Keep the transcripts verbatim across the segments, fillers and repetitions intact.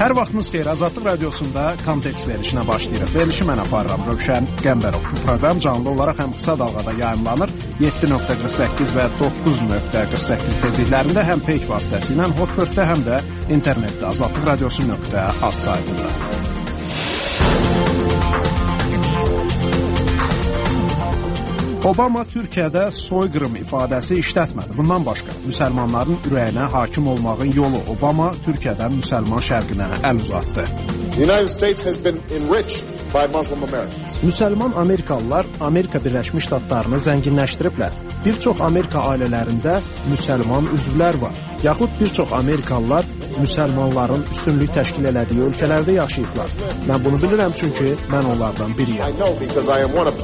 Hər vaxtınız xeyir, Azadlıq Radiosunda kontekst verilişinə başlayırıq. Verilişi mən aparıram, Rövşən Qəmbərov. Bu proqram canlı olaraq həm qısa dalğada yayımlanır, yeddi nöqtə qırx səkkiz və doqquz nöqtə qırx səkkiz tezliklərində həm peyk vasitəsilə Hotbird-də, həm də internetdə azadlıq radiosu nöqtə az saytında. Obama Türkiyədə soyqırım ifadəsi işlətmədi. Bundan başqa, müsəlmanların ürəyinə hakim olmağın yolu Obama Türkiyədən müsəlman şərqinə əl uzatdı. Müsəlman Amerikalılar Amerika Birləşmiş Ştatlarını zənginləşdiriblər. Bir çox Amerika ailələrində müsəlman üzvlər var. Yaxud bir çox Amerikalılar müsəlmanların üstünlük təşkil elədiyi ölkələrdə yaşayıblar. Mən bunu bilirəm çünki mən onlardan biriyəm.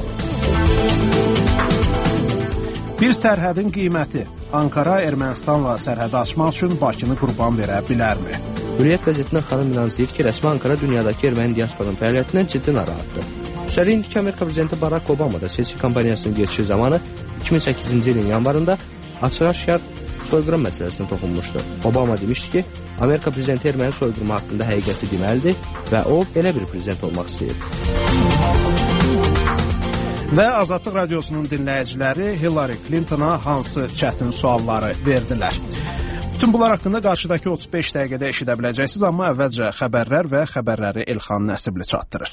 Bir sərhədin qiyməti. Ankara Ermənistanla sərhədi açmaq üçün Bakını qurban verə bilərmi? Hürriyyət qəzetindən xanım inanzıyır ki, rəsmi Ankara dünyadakı erməni diasporunun fəaliyyətindən ciddi narahatdır. Üstəlik, indiki Amerika prezidenti Barack Obama da seçki kampaniyasının geçişi zamanı iki min səkkizinci ilin yanvarında açıq-aşkar soyqırım məsələsini toxunmuşdu. Obama demişdi ki, Amerika prezidenti erməni soyqırımı haqqında həqiqəti deməlidir və o, belə bir prezident olmaq istəyir. Və Azadlıq Radiosunun dinləyiciləri Hillary Clintona hansı çətin sualları verdilər. Bütün bunlar haqqında qarşıdakı otuz beş dəqiqədə eşidə biləcəksiniz, amma əvvəlcə xəbərlər və xəbərləri Elxan Nəsibli çatdırır.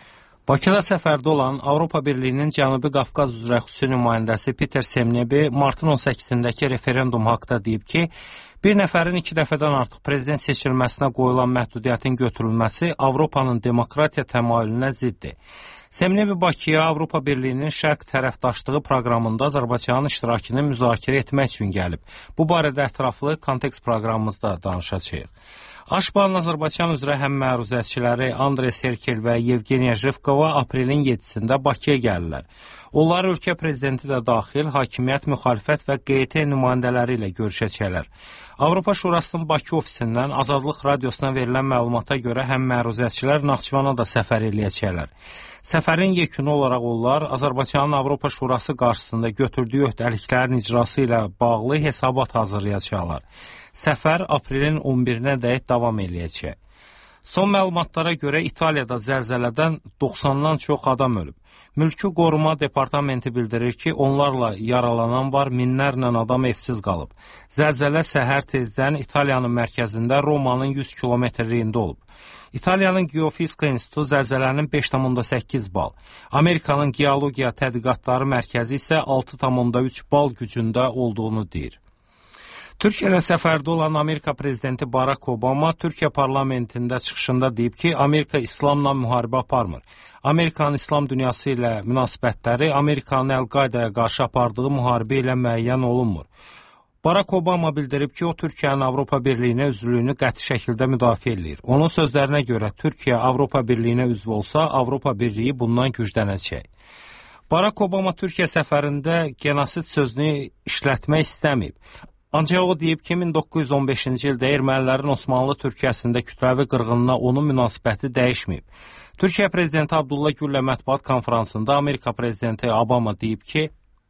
Bakıda səfərdə olan Avropa Birliyinin Cənubi Qafqaz üzrə xüsusi nümayəndəsi Peter Semnebi martın on səkkizindəki referendum haqda deyib ki, bir nəfərin iki dəfədən artıq prezident seçilməsinə qoyulan məhdudiyyətin götürülməsi Avropanın demokratiya təmayülünə ziddir. Semnebi Bakıya Avropa Birliyinin şərq tərəfdaşlığı proqramında Azərbaycanın iştirakını müzakirə etmək üçün gəlib. Bu barədə ətraflı kontekst proqramımızda danışacağıq. Aşbanın Azərbaycan üzrə həm məruzəçiləri Andres Herkel və Yevgeniya Jevkova aprelin yeddisində Bakıya gəlirlər. Onlar ölkə prezidenti də daxil, hakimiyyət, müxalifət və Q T nümayəndələri ilə görüşəcəklər. Avropa Şurasının Bakı ofisindən Azadlıq Radiosuna verilən məlumata görə həm məruzəçilər Naxçıvana da səfər eləyəcəklər. Səfərin yekunu olaraq onlar Azərbaycanın Avropa Şurası qarşısında götürdüyü öhdəliklərin icrası ilə bağlı hesabat hazırlayacaqlar. Səfər aprelin on birinə dək davam eləyəcək. Son məlumatlara görə İtaliyada zəlzələdən doxsandan çox adam ölüb. Mülki Qoruma Departamenti bildirir ki, onlarla yaralanan var, minlərlə adam evsiz qalıb. Zəlzələ səhər tezdən İtaliyanın mərkəzində Romanın yüz kilometrliyində olub. İtaliyanın Geofizika İnstitutu zəlzələnin beş tam onda səkkiz bal, Amerikanın Geologiya Tədqiqatları Mərkəzi isə altı tam onda üç bal gücündə olduğunu deyir. Türkiyədə səfərdə olan Amerika prezidenti Barack Obama Türkiyə parlamentində çıxışında deyib ki, Amerika İslamla müharibə aparmır. Amerikanın İslam dünyası ilə münasibətləri Amerikanın Əl-Qaidaya qarşı apardığı müharibə ilə müəyyən olunmur. Barack Obama bildirib ki, o Türkiyənin Avropa Birliyinə üzvlüyünü qəti şəkildə müdafiə edir. Onun sözlərinə görə Türkiyə Avropa Birliyinə üzv olsa, Avropa Birliyi bundan güclənəcək. Barack Obama Türkiyə səfərində genosid sözünü işlətmək istəməyib. Ancaq o deyib ki, min doqquz yüz on beşinci ildə ermənilərin Osmanlı Türkiyəsində kütləvi qırğınına onun münasibəti dəyişməyib. Türkiyə prezidenti Abdullah Güllə mətbuat konferansında Amerika prezidenti Obama deyib ki,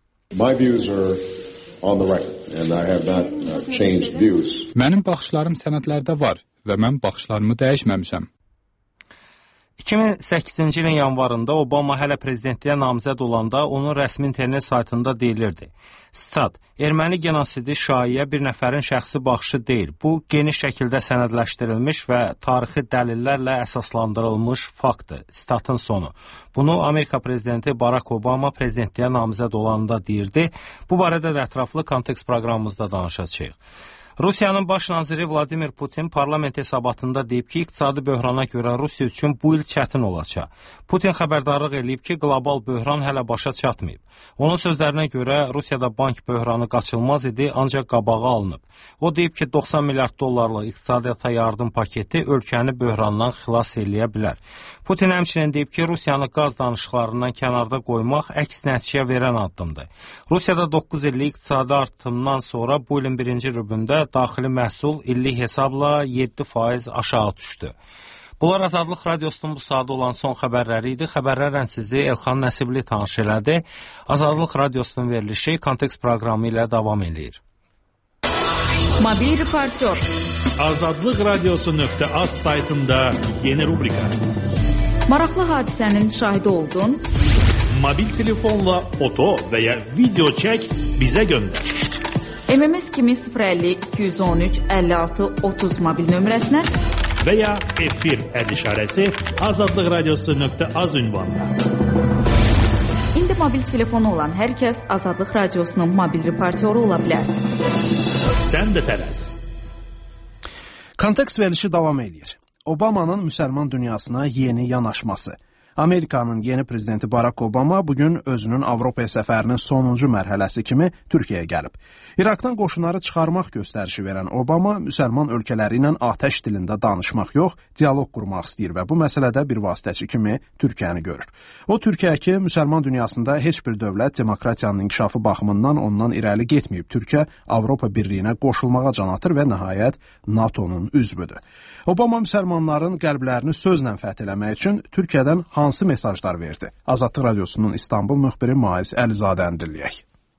mənim baxışlarım sənədlərdə var və mən baxışlarımı dəyişməmişəm. iki min səkkizinci ilin yanvarında Obama hələ prezidentliyə namizəd olanda onun rəsmi internet saytında deyilirdi. Stat, erməni genosidi şaiyə bir nəfərin şəxsi baxışı deyil. Bu, geniş şəkildə sənədləşdirilmiş və tarixi dəlillərlə əsaslandırılmış faktdır. Statın sonu. Bunu Amerika prezidenti Barack Obama prezidentliyə namizəd olanda deyirdi. Bu barədə də ətraflı kontekst proqramımızda danışacağıq. Rusiyanın baş naziri Vladimir Putin parlament hesabatında deyib ki, iqtisadi böhrana görə Rusiya üçün bu il çətin olacaq. Putin xəbərdarlıq eləyib ki, qlobal böhran hələ başa çatmayıb. Onun sözlərinə görə Rusiyada bank böhranı qaçılmaz idi, ancaq qabağı alınıb. O deyib ki, doxsan milyard dollarlıq iqtisadiyyata yardım paketi ölkəni böhrandan xilas eləyə bilər. Putin həmçinin deyib ki, Rusiyanı qaz danışıqlarından kənarda qoymaq əks nəticə verən addımdır. Rusiyada doqquz illik iqtisadi artımdan sonra bu ilin birinci rübündə daxili məhsul illik hesabla yeddi faiz aşağı düşdü. Bunlar Azadlıq Radiosunun bu saatda olan son xəbərləri idi. Xəbərlərlə sizi Elxan Nəsibli tanış elədi. Azadlıq Radiosunun verilişi kontekst proqramı ilə davam edir. Mobil reportyor. Azadlıq radiosu nöqtə az saytında yeni rubrika. Maraqlı hadisənin şahidi oldun. Mobil telefonla foto və ya video çək, bizə göndər. M M S kimi sıfır əlli iki yüz on üç əlli altı otuz mobil nömrəsinə və ya efir əd işarəsi azadlıq radiosu nöqtə az ünvanına. İndi mobil telefonu olan hər kəs Azadlıq radiosunun mobil reportyoru ola bilər. Sən də tələs. Kontekst verilişi davam edir. Obamanın müsəlman dünyasına yeni yanaşması. Amerikanın yeni prezidenti Barack Obama bugün özünün Avropaya səfərinin sonuncu mərhələsi kimi Türkiyəyə gəlib. İraqdan qoşunları çıxarmaq göstərişi verən Obama müsəlman ölkələri ilə atəş dilində danışmaq yox, dialoq qurmaq istəyir və bu məsələdə bir vasitəçi kimi Türkiyəni görür. O, Türkiyə ki, müsəlman dünyasında heç bir dövlət demokratiyanın inkişafı baxımından ondan irəli getməyib. Türkiyə Avropa Birliyinə qoşulmağa can atır və nəhayət NATO'nun üzvüdür. Obama müsəlmanların qəlblərini sözlə fəth eləmək üçün Türkiyədən hansı mesajlar verdi? Azadlıq Radiosunun İstanbul müxbiri Mais Əlizadəni dinləyək.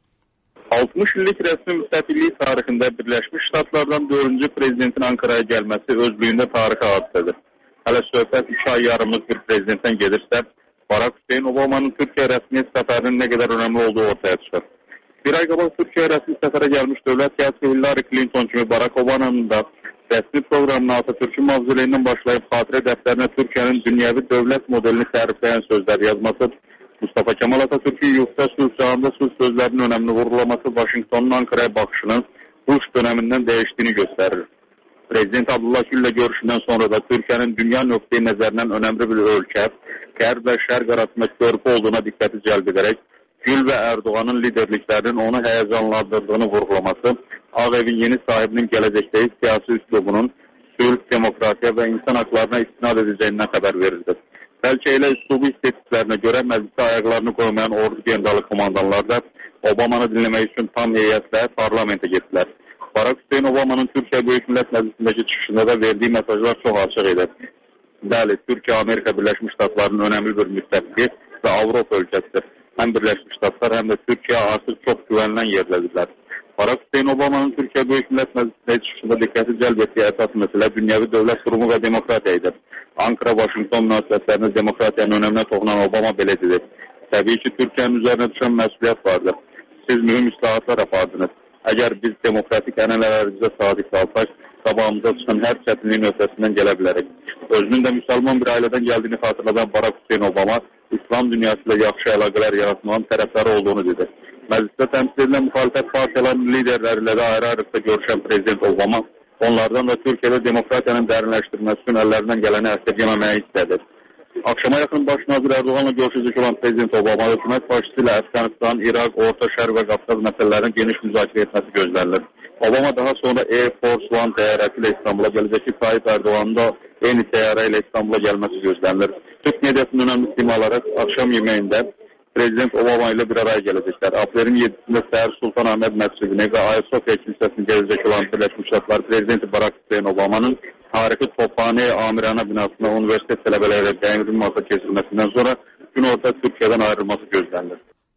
altmış illik rəsmi müstəqillik tarixində Birləşmiş Ştatlardan dördüncü prezidentin Ankara'ya gəlməsi özlüyündə tarixi hadisədir. Hələ söhbət iki ay yarımlıq bir prezidentdən gedirsə, Barack Hüseyin Obama'nın Türkiyə rəsmi səfərinin nə qədər önəmli olduğu ortaya çıxır. Bir ay qabaq Türkiyə rəsmi səfərə gəlmiş dövlət siyasi Hillary Clinton kimi Barack Obama'nın da rəsmi proqramına Atatürk'ün mavzuleyindən başlayıb xatirə dəftərinə Türkiyənin dünyəvi dövlət modelini tərifləyən sözlər yazması, Mustafa Kemal Atatürk'ün yurtta sülh çağında sülh sözlərinin önəmini vurgulaması Washington'un Ankara'ya baxışının Bush dönemindən dəyişdiyini göstərir. Prezident Abdullah Gül'lə görüşündən sonra da Türkiyənin dünya nöqteyi nəzərindən önəmli bir ölkə, qərb və şərq arasında körpü olduğuna diqqəti cəlb edərək, Gül və Erdoğan'ın liderliklərinin onu həyəcanlandırdığını vurgulaması, Ağ Evin yeni sahibinin gələcəkdəki siyasi üslubunun sülh, demokratiya və insan haqlarına istinad edəcəyindən xəbər verirdi. Bəlkə elə üslubu istediklərinə görə məclisə ayaqlarını qoymayan ordu generalı komandanlar da Obama'nı dinləmək üçün tam heyətlə parlamentə getdilər. Barack Hüseyin Obama'nın Türkiyə Böyük Millət Məclisindəki çıxışında da verdiyi mesajlar çox açıq idi. Bəli, Türkiyə Amerika Birləşmiş Ştatlarının önəmli bir müttəfiqi və Avropa ölkəsidir. Həm Birləşmiş Ştatlar, həm də Türkiyə artıq çox güvənilən yerlədirlər. Barack Hüseyin Obama'nın Türkiyə Böyük Millət Məclisindəki çıxışında diqqəti cəlb etdiyi əsas məsələ dünyəvi dövlət qurumu və demokratiya idi. Ankara-Washington münasibətlərində demokratiyanın önəminə toxunan Obama belə dedi. Təbii ki, Türkiyənin üzərinə düşən məsuliyyət vardır. Siz mühüm islahatlar apardınız. Əgər biz demokratik ənənələrimizə sadiq qalsaq, qabağımıza çıxan hər çətinliyin ötəsindən gələ bilərik. Özünün də müsəlman bir ailədən gəldiyini xatırladan Barack Hüseyin Obama, İslam dünyası ilə yaxşı əlaqələr yaratmağın tərəfləri olduğunu dedi. Məclisdə təmsil edilən müxalifət partiyalarının liderləri ilə də ayrı-ayrıqda görüşən prezident Obama, onlardan da Türkiyədə demokratiyanın dərinləşdirilməsi üçün əllərindən gələni əsirgəməməyi istədi. Akşama yaxın baş nazir Erdoğan'la görüşəcək olan prezident Obama, hökumət başçısı ilə Əfqanistan, İraq, Orta Şərq və Qafqaz məsələlərini geniş müzakirə etməsi gözlənilir. Obama daha sonra Air Force One təyyarəsi ilə İstanbul'a gələcək ki, Tayyip Erdoğan'ın da eyni təyyarə ilə İstanbul'a gəlməsi gözlənilir. Türk mediasının önəmli simaları akşam yeməyində Prezident Obama ilə bir araya gələcəklər. Aprelin yeddisində Səhər Sultanahmet məscidini və Ayasofya kilsəsini gəzəcək olan Birləşmiş Ştatlar Prezidenti Barack Hüseyin Obama'nın tarixi Tophane Amirana binasına universitet tələbələri dəyinilməsi keçirilməsindən sonra günorta Türkiyədən ayrılması gözlənilir.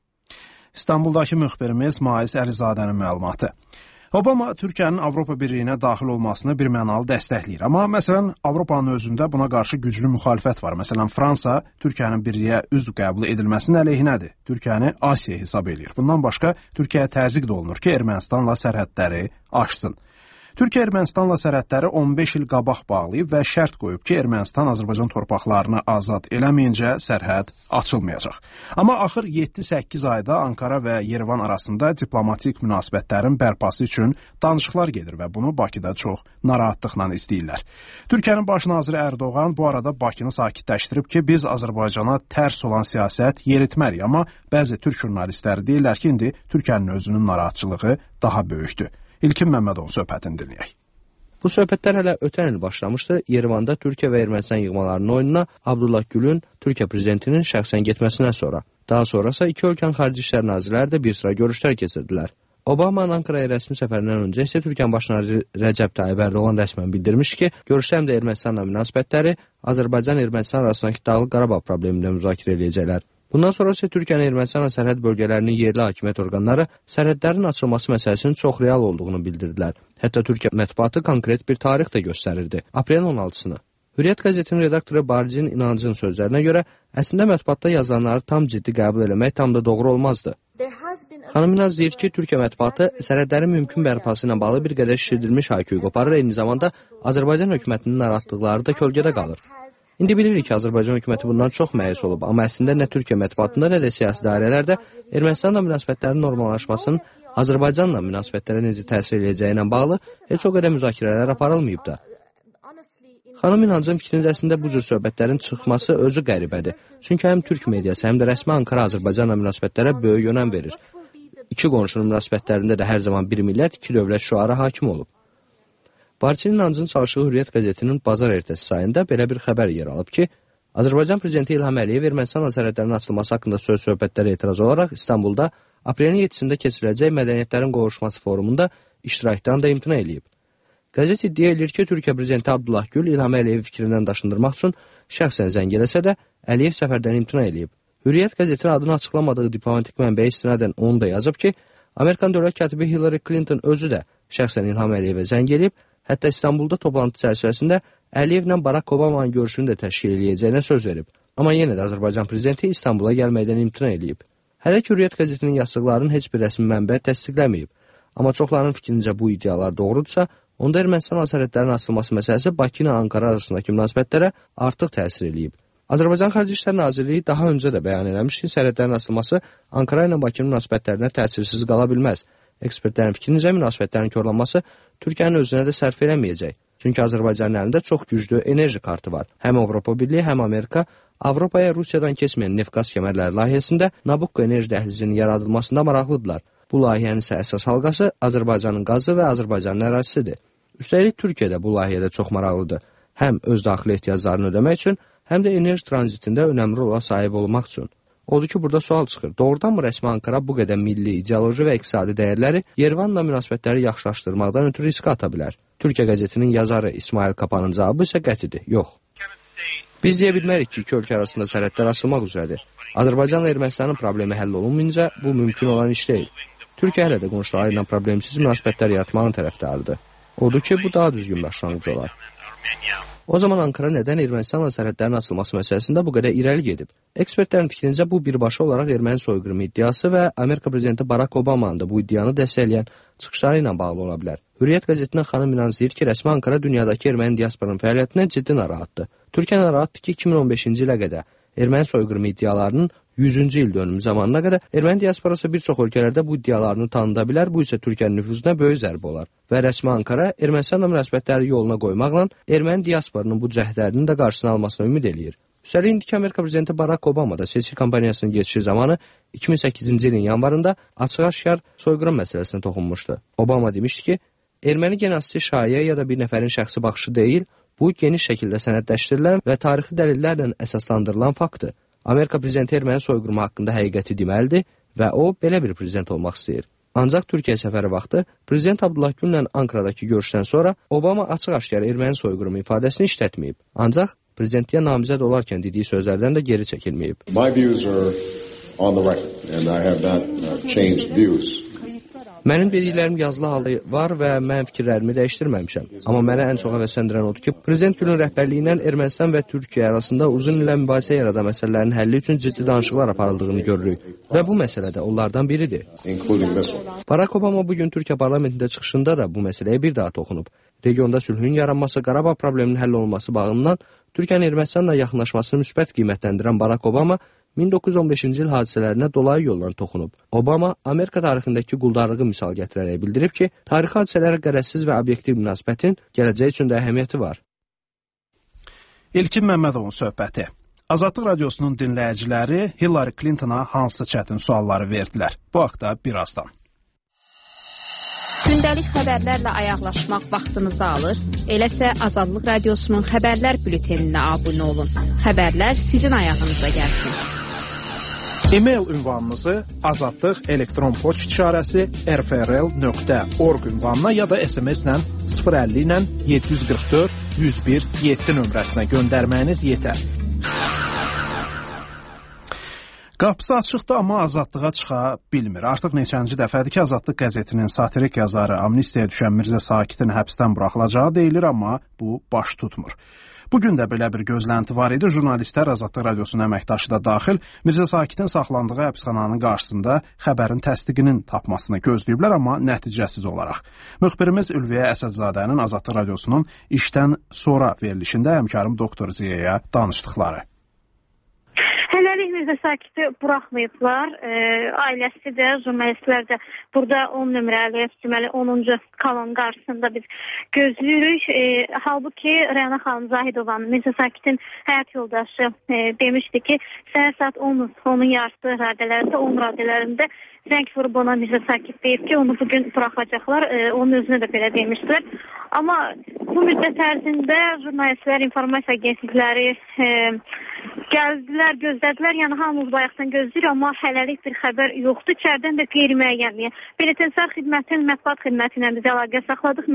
İstanbuldakı müxbirimiz Mais Əlizadənin məlumatı. Obama Türkiyənin Avropa Birliyinə daxil olmasını bir mənalı dəstəkləyir. Amma məsələn, Avropanın özündə buna qarşı güclü müxalifət var. Məsələn, Fransa Türkiyənin birliyə üzv qəbul edilməsinin əleyhinədir. Türkiyəni Asiya hesab edir. Bundan başqa, Türkiyəyə təzyiq də olunur ki, Ermənistanla sərhədləri aşsın. Türkiyə Ermənistanla sərhədləri on beş il qabaq bağlayıb və şərt qoyub ki, Ermənistan Azərbaycan torpaqlarını azad eləməyincə sərhəd açılmayacaq. Amma axır yeddi səkkiz ayda Ankara və Yerevan arasında diplomatik münasibətlərin bərpası üçün danışıqlar gedir və bunu Bakıda çox narahatlıqla istəyirlər. Türkiyənin baş naziri Erdoğan bu arada Bakını sakitləşdirib ki, biz Azərbaycana tərs olan siyasət yeritmərik, amma bəzi türk jurnalistləri deyirlər ki, indi Türkiyənin özünün narahatçılığı daha böyükdür. İlkin Məmmədovun söhbətini dinləyək. Bu söhbətlər hələ ötən il başlamışdı. Yerevanda Türkiyə və Ermənistan yığmalarının oyununa Abdullah Gül'ün Türkiyə prezidentinin şəxsən getməsindən sonra. Daha sonrasa iki ölkənin xarici işlər nazirləri də bir sıra görüşlər keçirdilər. Obamanın Ankara'ya rəsmi səfərindən öncə isə Türkiyənin baş naziri Rəcəb Tayyip Erdoğan rəsmən bildirmiş ki, görüşdə həm də Ermənistanla münasibətləri, Azərbaycan-Ermənistan arasındakı Dağlıq Qarabağ problemində müzakirə edəcəklər. Bundan sonra isə Türkiyənin Ermənistanla sərhəd bölgələrinin yerli hakimiyyət orqanları sərhədlərin açılması məsələsinin çox real olduğunu bildirdilər. Hətta Türkiyə mətbuatı konkret bir tarix də göstərirdi. Aprelin on altısını. Hürriyyət qəzetinin redaktoru Barcin İnancın sözlərinə görə, əslində mətbuatda yazılanları tam ciddi qəbul eləmək tam da doğru olmazdı. Xanım İnanc deyir ki, Türkiyə mətbuatı sərhədlərin mümkün bərpası ilə bağlı bir qədər şişirdilmiş hayküyü qoparır, eyni zamanda Azərbaycan hökumətinin narahatlıqları da kölgədə qalır. İndi bilirik ki, Azərbaycan hökuməti bundan çox məyus olub, amma əslində nə Türkiyə mətbuatında, nə də siyasi dairələrdə Ermənistanla münasibətlərin normallaşmasının Azərbaycanla münasibətlərə necə təsir edəcəyi ilə bağlı heç o qədər müzakirələr aparılmayıb da. Xanım İnancın fikrində bu cür söhbətlərin çıxması özü qəribədir. Çünki həm Türk mediası, həm də rəsmi Ankara Azərbaycanla münasibətlərə böyük önəm verir. İki qonşunun münasibətlərində də hər zaman bir millət, iki dövlət şüarı hakim olub. Barcin İnancın çalışığı Hürriyyət qəzetinin bazar ertəsi sayında belə bir xəbər yer alıb ki, Azərbaycan prezidenti İlham Əliyev Ermənistanla sərhədlərin açılması haqqında söz söhbətlərə etiraz olaraq İstanbulda aprelin yeddisində keçiriləcək Mədəniyyətlərin Qovuşması forumunda iştirakdan da imtina edib. Qəzet iddia edir ki, Türkiyə prezidenti Abdullah Gül İlham Əliyevi fikrindən daşındırmaq üçün şəxsən zəng eləsə də Əliyev səfərdən imtina edib. Hürriyyət qəzetinin adını açıqlamadığı diplomatik mənbəyə istinadən onu da yazıb ki, Amerikan dövlət katibi Hillary Clinton özü də şəxsən İlham Əliyevə zəng edib, hətta İstanbulda toplantı çərçivəsində Əliyevlə Barack Obamanın görüşünü də təşkil edəcəyinə söz verib. Amma yenə də Azərbaycan prezidenti İstanbula gəlməkdən imtina edib. Hələ ki, Hürriyyət qəzetinin yazdıqlarının heç bir rəsmi mənbə təsdiqləməyib. Amma çoxlarının fikrincə bu iddialar doğrudursa, onda Ermənistan sərhədlərinin açılması məsələsi Bakı ilə Ankara arasındakı münasibətlərə artıq təsir edib. Azərbaycan Xarici İşlər Nazirliyi daha öncə də bəyan eləmiş ki, sərhədlərin açılması Ankara ilə Bakının münasibətlərinə təsirsiz qala bilməz. Ekspertlərin fikrincə münasibətlərin korlanması Türkiyənin özünə də sərf eləməyəcək. Çünki Azərbaycanın əlində çox güclü enerji kartı var. Həm Avropa Birliyi, həm Amerika Avropaya Rusiyadan keçməyən neft-qaz kəmərləri layihəsində Nabucco enerji dəhlizinin yaradılmasında maraqlıdırlar. Bu layihənin isə əsas halqası Azərbaycanın qazı və Azərbaycanın ərazisidir. Üstəlik Türkiyə də bu layihədə çox maraqlıdır. Həm öz daxili ehtiyaclarını ödəmək üçün, həm də enerji tranzitində önəmli rola sahib olmaq üçün. Odur ki, burada sual çıxır. Doğrudanmı rəsmi Ankara bu qədər milli, ideoloji və iqtisadi dəyərləri Yerevanla münasibətləri yaxşılaşdırmaqdan ötürü riskə ata bilər? Türkiyə qəzetinin yazarı İsmail Kapanın cavabı isə qətidir. Yox. Biz deyə bilmərik ki, iki ölkə arasında sərhədlər açılmaq üzrədir. Azərbaycanla Ermənistanın problemi həll olunmayınca bu mümkün olan iş deyil. Türkiyə hələ də qonşuları ilə problemsiz münasibətlər yaratmağın tərəfdarıdır. Odur ki, bu daha düzgün başlanğıc olar. O zaman Ankara nədən Ermənistanla sərhədlərin açılması məsələsində bu qədər irəli gedib? Ekspertlərin fikrincə bu birbaşa olaraq erməni soyqırımı iddiası və Amerika prezidenti Barack Obamanın da bu iddianı dəstəkləyən çıxışları ilə bağlı ola bilər. Hürriyyət qəzetindən xanım İnanc deyir ki, rəsmi Ankara dünyadakı erməni diasporanın fəaliyyətindən ciddi narahatdır. Türkiyə narahatdır ki, iki min on beşinci ilə qədər erməni soyqırımı iddialarının yüzüncü il dönümü zamanına qədər erməni diasporası bir çox ölkələrdə bu iddialarını tanıda bilər, bu isə Türkiyənin nüfuzuna böyük zərbə olar. Və rəsmi Ankara Ermənistanla münasibətləri yoluna qoymaqla erməni diasporunun bu cəhdlərinin də qarşısını almasına ümid eləyir. Üstəlik indiki Amerika prezidenti Barack Obama da seçki kampaniyasının geçişi zamanı iki min səkkizinci ilin yanvarında açıq-aşkar soyqırım məsələsinə toxunmuşdu. Obama demişdi ki, erməni genasisi şayiə ya da bir nəfərin şəxsi baxışı deyil, bu geniş şəkildə sənədləşdirilən və tarixi dəlillərlə əsaslandırılan faktdır. Amerika prezidenti erməni soyqırımı haqqında həqiqəti deməlidir və o, belə bir prezident olmaq istəyir. Ancaq Türkiyə səfəri vaxtı Prezident Abdullah Güllə Ankaradakı görüşdən sonra Obama açıq-aşkar erməni soyqırımı ifadəsini işlətməyib. Ancaq prezidentliyə namizəd olarkən dediyi sözlərdən də geri çəkilməyib. My views are on the record and I have not uh, changed views. Mənim dediklərim yazılı halda var və mən fikirlərimi dəyişdirməmişəm. Amma mənə ən çox həvəsləndirən odur ki, Prezident Gülün rəhbərliyi ilə Ermənistan və Türkiyə arasında uzun illər mübahisə yaradan məsələlərin həlli üçün ciddi danışıqlar aparıldığını görürük. Və bu məsələ də onlardan biridir. Barack Obama bugün Türkiyə parlamentində çıxışında da bu məsələyə bir daha toxunub. Regionda sülhün yaranması, Qarabağ probleminin həll olunması bağından Türkiyənin Ermənistanla yaxınlaşmasını müsbət qiymətləndirən Barack Obama min doqquz yüz on beşinci il hadisələrinə dolayı yoldan toxunub. Obama Amerika tarixindəki quldarlığı misal gətirərək bildirib ki, tarixi hadisələrə qərəzsiz və obyektiv münasibətin gələcək üçün də əhəmiyyəti var. İlkin Məmmədovun söhbəti. Azadlıq Radiosunun dinləyiciləri Hillary Clintona hansı çətin sualları verdilər? Bu haqda birazdan. Gündəlik xəbərlərlə ayaqlaşmaq vaxtınızı alır. Eləsə Azadlıq Radiosunun xəbərlər bülteninə abunə olun. Xəbərlər sizin ayağınıza gəlsin. E-mail ünvanınızı azadlıq elektron poçt işarəsi r f r l nöqtə org ünvanına ya da S M S-lə sıfır əlli ilə yeddi yüz qırx dörd yüz bir yeddi nömrəsinə göndərməyiniz yetər. Qapısı açıqdır, amma azadlığa çıxa bilmir. Artıq neçənci dəfədir ki, Azadlıq qəzetinin satirik yazarı amnistiyaya düşən Mirzə Sakitin həbsdən buraxılacağı deyilir, amma bu baş tutmur. Bugün də belə bir gözlənti var idi. Jurnalistlər Azadlıq Radiosunun əməkdaşı da daxil Mirzə Sakitin saxlandığı həbsxananın qarşısında xəbərin təsdiqinin tapmasını gözləyiblər, amma nəticəsiz olaraq. Müxbirimiz Ülviyə Əsədzadənin Azadlıq Radiosunun işdən sonra verilişində həmkarım doktor Ziyaya danışdıqları. Hələlik Mirzə Sakiti buraxmayıblar. E, ailəsi də, jurnalistlər də burada on nömrəli, deməli onuncu kolon qarşısında biz gözləyirik. E, halbuki Rəna xanım Zahidovanın, Mirzə Sakitin həyat yoldaşı e, demişdi ki, səhər saat on, onun yarısı radələrində, on radələrində zəng vurub ona Mirzə Sakit deyib ki, onu bugün buraxacaqlar. E, onun özünə də belə demişdilər. Amma bu müddət ərzində jurnalistlər, informasiya agentlikləri e, gəldilər, gözlədilər. Yəni hamımız bayaqdan gözləyir, amma hələlik bir xəbər yoxdur. İçəridən də qeyri-müəyyənliyə. Penitensiar xidmətin mətbuat xidməti ilə biz əlaqə saxladıq.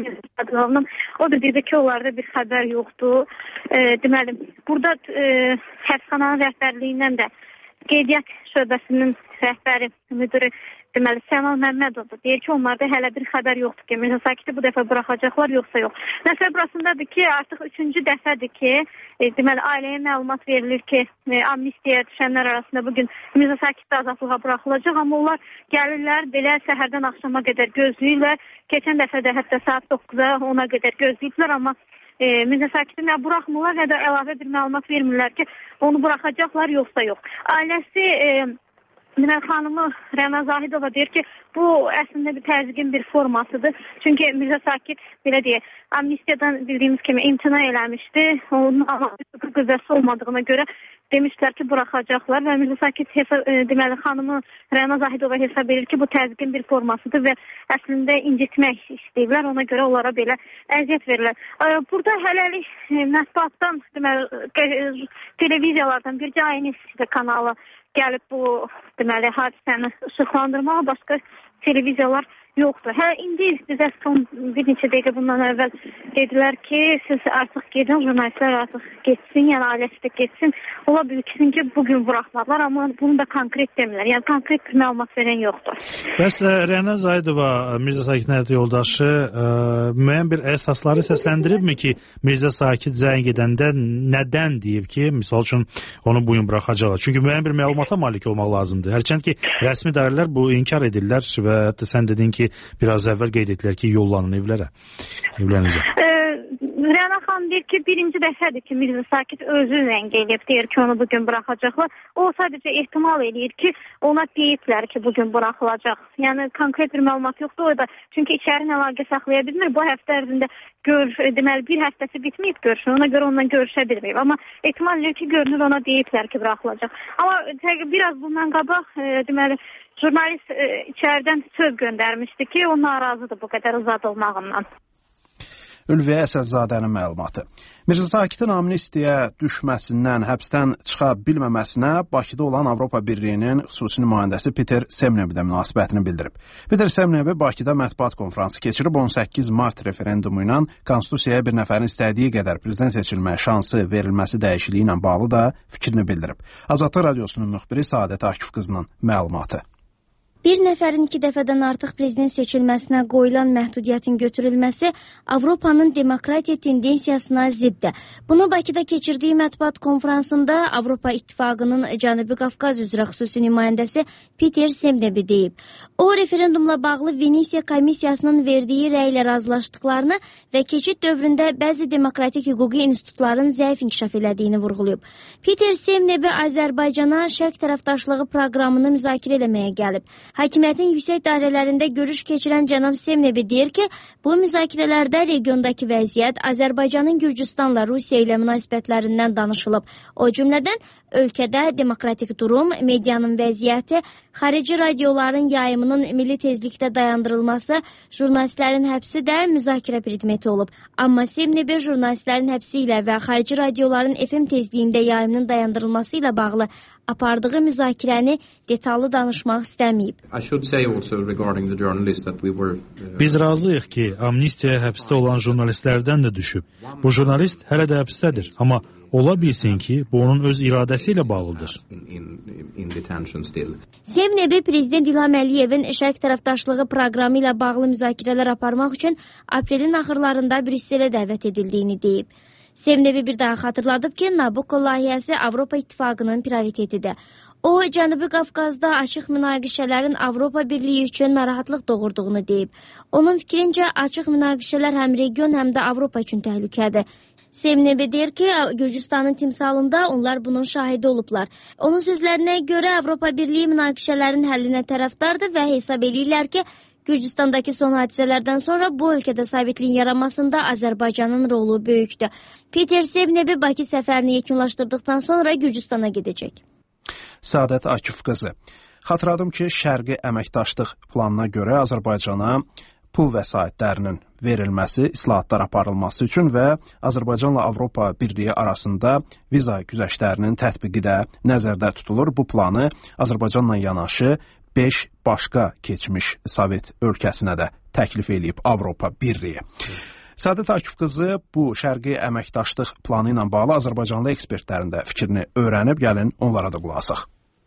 O da dedi ki, onlarda bir xəbər yoxdur. E, deməli, burada e, həbsxananın rəhbərliyindən də qeydiyyat şöbəsinin rəhbəri, müdürü deməli Sənan Məmmədov deyir ki, onlarda hələ bir xəbər yoxdur ki, Mirzə Sakiti bu dəfə buraxacaqlar yoxsa yox. Məsələ burasındadır ki, artıq üçüncü dəfədir ki, e, deməli ailəyə məlumat verilir ki, e, amnistiyaya düşənlər arasında bugün Mirzə Sakit azadlığa buraxılacaq, amma onlar gəlirlər belə səhərdən axşama qədər gözləyirlər. Keçən dəfə də hətta saat doqquza ona qədər gözləyiblər, amma e, Mirzə Sakiti nə buraxmırlar, nə də əlavə bir məlumat vermirlər ki, onu buraxacaqlar yoxsa yox. Ailəsi e, Deməli, xanımı Rəna Zahidova deyir ki, bu əslində bir təzyiqin bir formasıdır. Çünki Mirzə Sakit, belə deyək, amnistiyadan bildiyimiz kimi imtina eləmişdi. Onun hüquqi qüvvəsi olmadığına görə demişlər ki, buraxacaqlar və Mirzə Sakit hesab, e, deməli, xanımı Rəna Zahidova hesab edir ki, bu təzyiqin bir formasıdır və əslində incitmək istəyirlər. Ona görə onlara belə əziyyət verirlər. E, burada hələlik e, mətbuatdan, deməli, televiziyalardan bircə Ayni kanalı gəlib bu deməli hadisəni işıqlandırmağa, başqa televiziyalar yoxdur. Hə, indi bizə son bir neçə dəqiqə bundan əvvəl dedilər ki, siz artıq gedin, jurnalistlər artıq getsin, yəni ailəsi də getsin. Ola bilsin ki, bugün buraxmadılar, amma bunu da konkret demirlər. Yəni konkret bir məlumat verən yoxdur. Bəs Rəna Zahidova, Mirzə Sakitin həyat yoldaşı ə, müəyyən bir əsasları səsləndiribmi ki, Mirzə Sakit zəng edəndə nədən deyib ki, misal üçün onu bugün buraxacaqlar? Çünki müəyyən bir məlumata malik olmaq lazımdır. Hərçənd ki, rəsmi dairələr bu inkar edirlər və hətta sən dedin ki, biraz əvvəl qeyd etdilər ki, yollanın evlərə, evlərinizə. E, Rəna xanım deyir ki, birinci dəfədir ki, Mirzə Sakit özü zəng eləyib, deyir ki, onu bugün buraxacaqlar. O sadəcə ehtimal eləyir ki, ona deyiblər ki, bugün buraxılacaq. Yəni, konkret bir məlumat yoxdur o da. Çünki içərin əlaqə saxlaya bilmir. Bu həftə ərzində gör, deməli, bir həftəsi bitməyib görüşün. Ona görə ondan görüşə bilməyib. Amma ehtimal eləyir ki, görünür ona deyiblər ki, buraxılacaq. Amma biraz bundan qabaq, e, deməli, jurnalist e, içəridən söz göndərmişdi ki, o narazıdır bu qədər uzadılmağından. Ülviyə Əsədzadənin məlumatı. Mirzə Sakitin amnistiyaya düşməsindən, həbsdən çıxa bilməməsinə Bakıda olan Avropa Birliyinin xüsusi nümayəndəsi Peter Semnebi də münasibətini bildirib. Peter Semnebi Bakıda mətbuat konfransı keçirib on səkkiz mart referendumu ilə konstitusiyaya bir nəfərin istədiyi qədər prezident seçilməyə şansı verilməsi dəyişikliyi ilə bağlı da fikrini bildirib. Azadlıq Radiosunun müxbiri Səadət Akif qızının məlumatı. Bir nəfərin iki dəfədən artıq prezident seçilməsinə qoyulan məhdudiyyətin götürülməsi Avropanın demokratiya tendensiyasına ziddir. Bunu Bakıda keçirdiyi mətbuat konfransında Avropa İttifaqının Cənubi Qafqaz üzrə xüsusi nümayəndəsi Peter Semnebi deyib. O, referendumla bağlı Venesiya Komissiyasının verdiyi rəylə razılaşdıqlarını və keçid dövründə bəzi demokratik hüquqi institutların zəif inkişaf elədiyini vurğulayıb. Peter Semnebi Azərbaycana şərq tərəfdaşlığı proqramını müzakirə eləməyə gəlib. Hakimiyyətin yüksək dairələrində görüş keçirən cənab Semnebi deyir ki, bu müzakirələrdə regiondakı vəziyyət, Azərbaycanın Gürcüstanla Rusiya ilə münasibətlərindən danışılıb. O cümlədən ölkədə demokratik durum, medianın vəziyyəti, xarici radioların yayımının milli tezlikdə dayandırılması, jurnalistlərin həbsi də müzakirə predmeti olub. Amma Semnebi jurnalistlərin həbsi ilə və xarici radioların F M tezliyində yayımının dayandırılması ilə bağlı apardığı müzakirəni detallı danışmaq istəməyib. Biz razıyıq ki, amnistiyaya həbsdə olan jurnalistlərdən də düşüb. Bu jurnalist hələ də həbsdədir, amma ola bilsin ki, bu onun öz iradəsi ilə bağlıdır. Sevnebi Prezident İlham Əliyevin şərq tərəfdaşlığı proqramı ilə bağlı müzakirələr aparmaq üçün aprelin axırlarında Brüsselə dəvət edildiyini deyib. Sevnebi bir daha xatırladıb ki, Nabucco layihəsi Avropa İttifaqının prioritetidir. O, Cənubi Qafqazda açıq münaqişələrin Avropa Birliyi üçün narahatlıq doğurduğunu deyib. Onun fikrincə, açıq münaqişələr həm region, həm də Avropa üçün təhlükədir. Sevnebi deyir ki, Gürcüstanın timsalında onlar bunun şahidi olublar. Onun sözlərinə görə Avropa Birliyi münaqişələrin həllinə tərəfdardır və hesab edirlər ki, Gürcüstandakı son hadisələrdən sonra bu ölkədə Sovetliyin yaranmasında Azərbaycanın rolu böyükdür. Peter Sevnebi Bakı səfərini yekunlaşdırdıqdan sonra Gürcüstana gedəcək. Səadət Akif qızı. Xatırladım ki, Şərqi əməkdaşlıq planına görə Azərbaycana pul vəsaitlərinin verilməsi, islahatlar aparılması üçün və Azərbaycanla Avropa Birliyi arasında viza güzəştlərinin tətbiqi də nəzərdə tutulur. Bu planı Azərbaycanla yanaşı beş başqa keçmiş Sovet ölkəsinə də təklif edib Avropa Birliyi. Səadət Akif qızı bu Şərqi əməkdaşlıq planı ilə bağlı Azərbaycanlı ekspertlərin də fikrini öyrənib, gəlin onlara da qulaq asaq.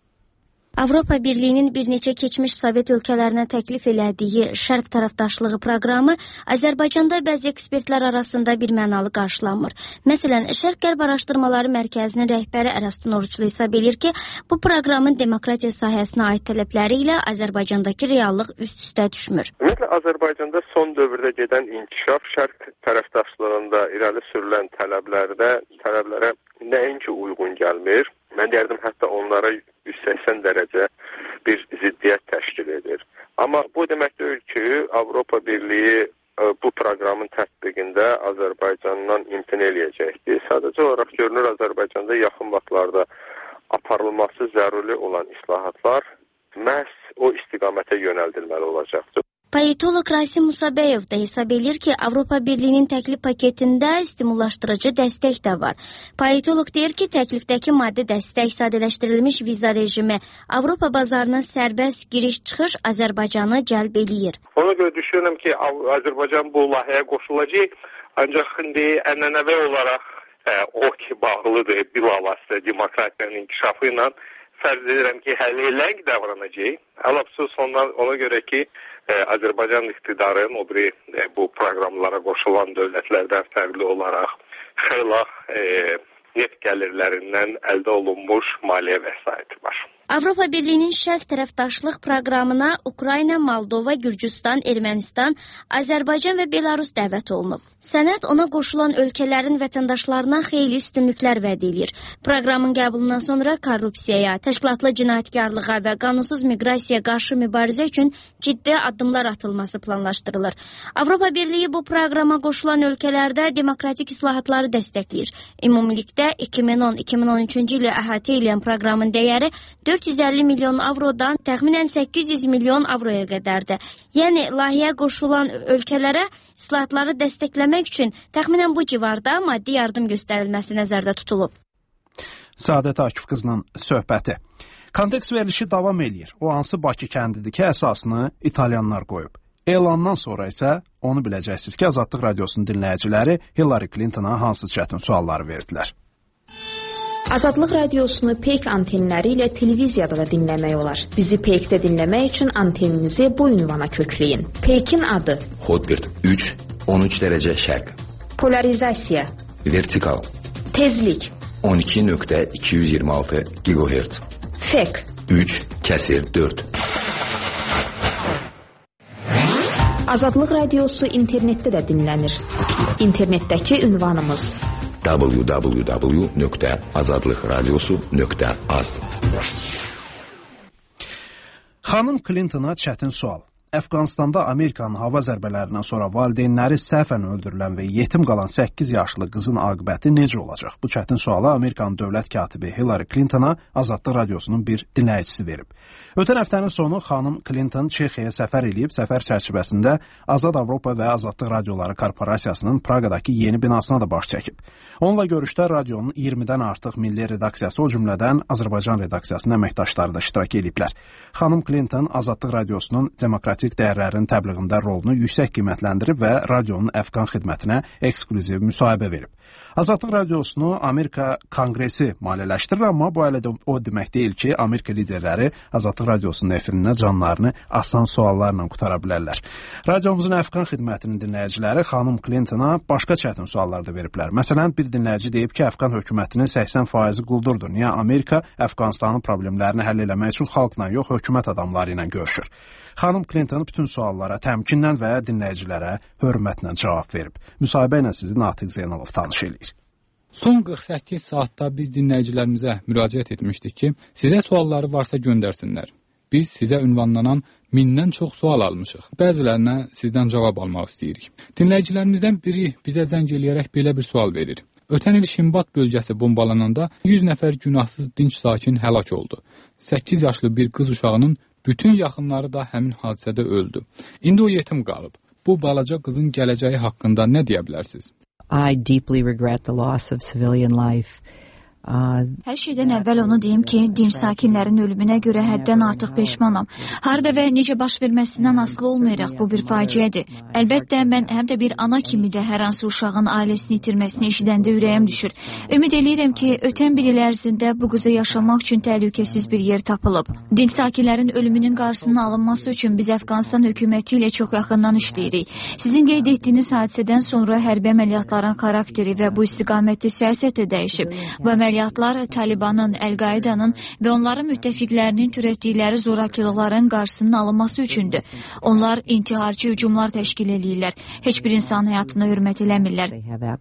Avropa Birliyinin bir neçə keçmiş Sovet ölkələrinə təklif elədiyi şərq tərəfdaşlığı proqramı Azərbaycanda bəzi ekspertlər arasında bir mənalı qarşılanmır. Məsələn, Şərq-Qərb Araşdırmaları Mərkəzinin rəhbəri Ərəstun Oruçlu hesab edir ki, bu proqramın demokratiya sahəsinə aid tələbləri ilə Azərbaycandakı reallıq üst-üstə düşmür. Ümumiyyətlə, Azərbaycanda son dövrdə gedən inkişaf şərq tərəfdaşlığında irəli sürülən tələblərdə tələblərə nəinki uyğun gəlmir. Mən deyərdim, hətta onlara yüz səksən dərəcə bir ziddiyyət təşkil edir. Amma bu demək deyil ki, Avropa Birliyi bu proqramın tətbiqində Azərbaycandan imtina eləyəcəkdir. Sadəcə olaraq görünür, Azərbaycanda yaxın vaxtlarda aparılması zəruri olan islahatlar məhz o istiqamətə yönəldilməli olacaqdır. Politolog Rasim Musabeyev də hesab edir ki, Avropa Birliyinin təklif paketində stimullaşdırıcı dəstək də var. Politolog deyir ki, təklifdəki maddi dəstək, sadələşdirilmiş viza rejimi, Avropa bazarına sərbəst giriş-çıxış Azərbaycanı cəlb eləyir. Ona görə düşünürəm ki, Azərbaycan bu layihəyə qoşulacaq, ancaq indi ənənəvi olaraq ə, o ki, bağlıdır bilavasitə demokratiyanın inkişafı ilə fərz edirəm ki, hələ ləng davranacaq. Əlabsız ona görə ki, Ə, Azərbaycan iqtidarının o biri ə, bu proqramlara qoşulan dövlətlərdən fərqli olaraq xeyli ə, neft gəlirlərindən əldə olunmuş maliyyə vəsaiti var. Avropa Birliyinin şərq tərəfdaşlıq proqramına Ukrayna, Moldova, Gürcüstan, Ermənistan, Azərbaycan və Belarus dəvət olunub. Sənəd ona qoşulan ölkələrin vətəndaşlarına xeyli üstünlüklər vəd edir. Proqramın qəbulundan sonra korrupsiyaya, təşkilatlı cinayətkarlığa və qanunsuz miqrasiyaya qarşı mübarizə üçün ciddi addımlar atılması planlaşdırılır. Avropa Birliyi bu proqrama qoşulan ölkələrdə demokratik islahatları dəstəkləyir. Ümumilikdə iki min on iki min on üçüncü ili əhatə edən proqramın dəyəri dörd yüz əlli milyon avrodan təxminən səkkiz yüz milyon avroya qədərdir. Yəni, layihəyə qoşulan ölkələrə islahatları dəstəkləmək üçün təxminən bu civarda maddi yardım göstərilməsi nəzərdə tutulub. Səadət Akif qızının söhbəti. Kontekst verilişi davam eləyir. O hansı Bakı kəndidir ki, əsasını İtalyanlar qoyub. Elandan sonra isə onu biləcəksiniz ki, Azadlıq Radiosunun dinləyiciləri Hillary Clintona hansı çətin sualları verdilər. Azadlıq Radiosunu Peyk antenləri ilə televiziyada da dinləmək olar. Bizi Peykdə dinləmək üçün anteninizi bu ünvana kökləyin. Peykin adı: Hotbird üç on üç dərəcə şərq. Polarizasiya: Vertikal. Tezlik: on iki nöqtə iki yüz iyirmi altı gigahertz. Fek: üç kəsir dörd. Azadlıq Radiosu internetdə də dinlənir. İnternetdəki ünvanımız: w w w nöqtə azadlıq radiosu nöqtə az. Xanım Clintona çətin sual. Əfqanistanda Amerikanın hava zərbələrindən sonra valideynləri səhvən öldürülən və yetim qalan səkkiz yaşlı qızın aqibəti necə olacaq? Bu çətin suala Amerikanın dövlət katibi Hillary Clintona Azadlıq radiosunun bir dinləyicisi verib. Ötən həftənin sonu xanım Clinton Çexiyaya səfər edib, səfər çərçivəsində Azad Avropa və Azadlıq Radioları Korporasiyasının Praqadakı yeni binasına da baş çəkib. Onunla görüşdə radionun iyirmidən artıq milli redaksiyası, o cümlədən Azərbaycan redaksiyasının əməkdaşları da iştirak ediblər. Xanım Clinton Azadlıq radiosunun demokratik dəyərlərin təbliğində rolunu yüksək qiymətləndirib və radionun Əfqan xidmətinə eksklüziv müsahibə verib. Azadlıq radiosunu Amerika Konqresi maliyyələşdirir, amma bu hələ də o demək deyil ki, Amerika liderləri Azadlıq radiosunun efirində canlarını asan suallarla qutara bilərlər. Radiomuzun Əfqan xidmətinin dinləyiciləri xanım Clintona başqa çətin suallar da veriblər. Məsələn, bir dinləyici deyib ki, Əfqan hökumətinin səksən faizi quldurdur. Niyə Amerika Əfqanistanın problemlərini həll eləmək üçün xalqla yox, hökumət adamları ilə görüşür? Xanım Clinton bütün suallara təmkinlə və dinləyicilərə hörmətlə cavab verib. Müsahibə ilə sizi Natiq Zeynalov tanış eləyir. Son qırx səkkiz saatda biz dinləyicilərimizə müraciət etmişdik ki, sizə sualları varsa göndərsinlər. Biz sizə ünvanlanan mindən çox sual almışıq. Bəzilərinə sizdən cavab almaq istəyirik. Dinləyicilərimizdən biri bizə zəng eləyərək belə bir sual verir. Ötən il Şimbat bölgəsi bombalananda yüz nəfər günahsız dinc sakin həlak oldu. səkkiz yaşlı bir qız uşağının bütün yaxınları da həmin hadisədə öldü. İndi o yetim qalıb. Bu balaca qızın gələcəyi haqqında nə deyə bilərsiniz? I deeply regret the loss of civilian life. Hər şeydən əvvəl onu deyim ki, dinc sakinlərin ölümünə görə həddən artıq peşmanam. Harda və necə baş verməsindən asılı olmayaraq bu bir faciədir. Əlbəttə, mən həm də bir ana kimi də hər hansı uşağın ailəsini itirməsini eşidəndə ürəyim düşür. Ümid eləyirəm ki, ötən bir il ərzində bu qıza yaşamaq üçün təhlükəsiz bir yer tapılıb. Dinc sakinlərin ölümünün qarşısının alınması üçün biz Əfqanistan hökuməti ilə çox yaxından işləyirik. Sizin qeyd etdiyiniz hadisədən sonra hərbi əməliyyatların xarakteri və bu istiqamətdə siyasət də dəyişib. Bu əməliyyatlar Talibanın, Əl-Qaidanın və onların müttəfiqlərinin törətdikləri zorakılıqların qarşısının alınması üçündür. Onlar intiharçı hücumlar təşkil edirlər. Heç bir insan həyatına hörmət eləmirlər.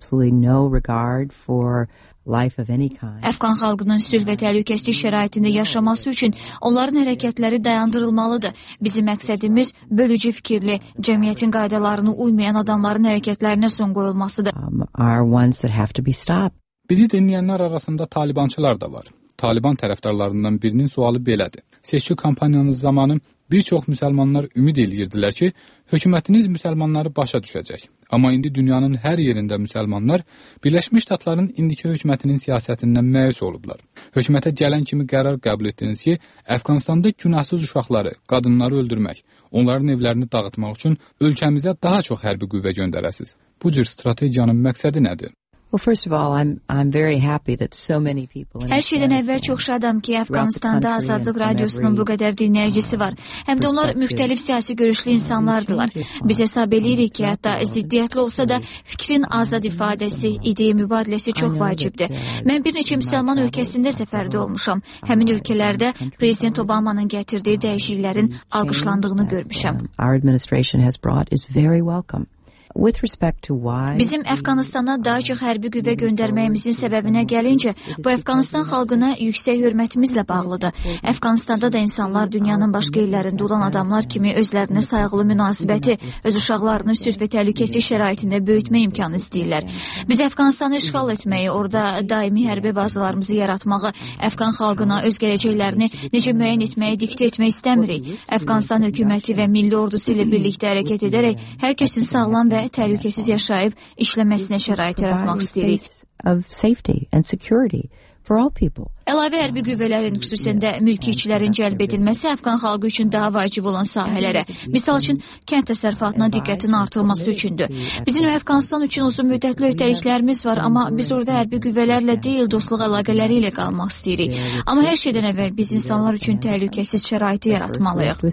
Əfqan xalqının sülh və təhlükəsizlik şəraitində yaşaması üçün onların hərəkətləri dayandırılmalıdır. Bizim məqsədimiz bölücü fikirli, cəmiyyətin qaydalarını uymayan adamların hərəkətlərinə son qoyulmasıdır. Bizi dinləyənlər arasında talibançılar da var. Taliban tərəfdarlarından birinin sualı belədir. Seçki kampanyanız zamanı bir çox müsəlmanlar ümid edirdilər ki, hökumətiniz müsəlmanları başa düşəcək. Amma indi dünyanın hər yerində müsəlmanlar Birləşmiş Ştatların indiki hökumətinin siyasətindən məyus olublar. Hökumətə gələn kimi qərar qəbul etdiniz ki, Əfqanistanda günahsız uşaqları, qadınları öldürmək, onların evlərini dağıtmaq üçün ölkəmizə daha çox hərbi qüvvə göndərəsiz. Bu cür strategiyanın məqsədi nədir? Well, first of all, I'm I'm very happy that so many people. Hər şeydən əvvəl çox şadam ki, Əfqanistanda Azadlıq radiosunun bu qədər dinləyicisi var. Həm də onlar müxtəlif siyasi görüşlü insanlardılar. Biz hesab edirik ki, hətta ziddiyyətli olsa da fikrin azad ifadəsi, ideya mübadiləsi çox vacibdir. Mən bir neçə müsəlman ölkəsində səfərdə olmuşam. Həmin ölkələrdə Prezident Obamanın gətirdiyi dəyişikliklərin alqışlandığını görmüşəm. Our administration has brought is very welcome. Bizim Əfqanistana daha çox hərbi qüvvə göndərməyimizin səbəbinə gəlincə, bu Əfqanistan xalqına yüksək hörmətimizlə bağlıdır. Əfqanistanda da insanlar dünyanın başqa yerlərində olan adamlar kimi özlərinə sayğılı münasibəti, öz uşaqlarını sülh və təhlükəsizlik şəraitində böyütmə imkanı istəyirlər. Biz Əfqanistanı işğal etməyi, orada daimi hərbi bazalarımızı yaratmağı, Əfqan xalqına öz gələcəklərini necə müəyyən etməyi diktə etmək istəmirik. Əfqanistan hökuməti və milli ordusu ilə birlikdə hərəkət edərək hər kəsin sağlam və təhlükəsiz yaşayıb işləməsinə şərait yaratmaq istəyirik. Əlavə hərbi qüvvələrin, xüsusən də mülkiçilərin cəlb edilməsi Əfqan xalqı üçün daha vacib olan sahələrə, misal üçün kənd təsərrüfatına diqqətin artırılması üçündür. Bizim Əfqanistan üçün uzun müddətli öhdəliklərimiz var, amma biz orada hərbi qüvvələrlə deyil, dostluq əlaqələri ilə qalmaq istəyirik. Amma hər şeydən əvvəl biz insanlar üçün təhlükəsiz şəraiti yaratmalıyıq.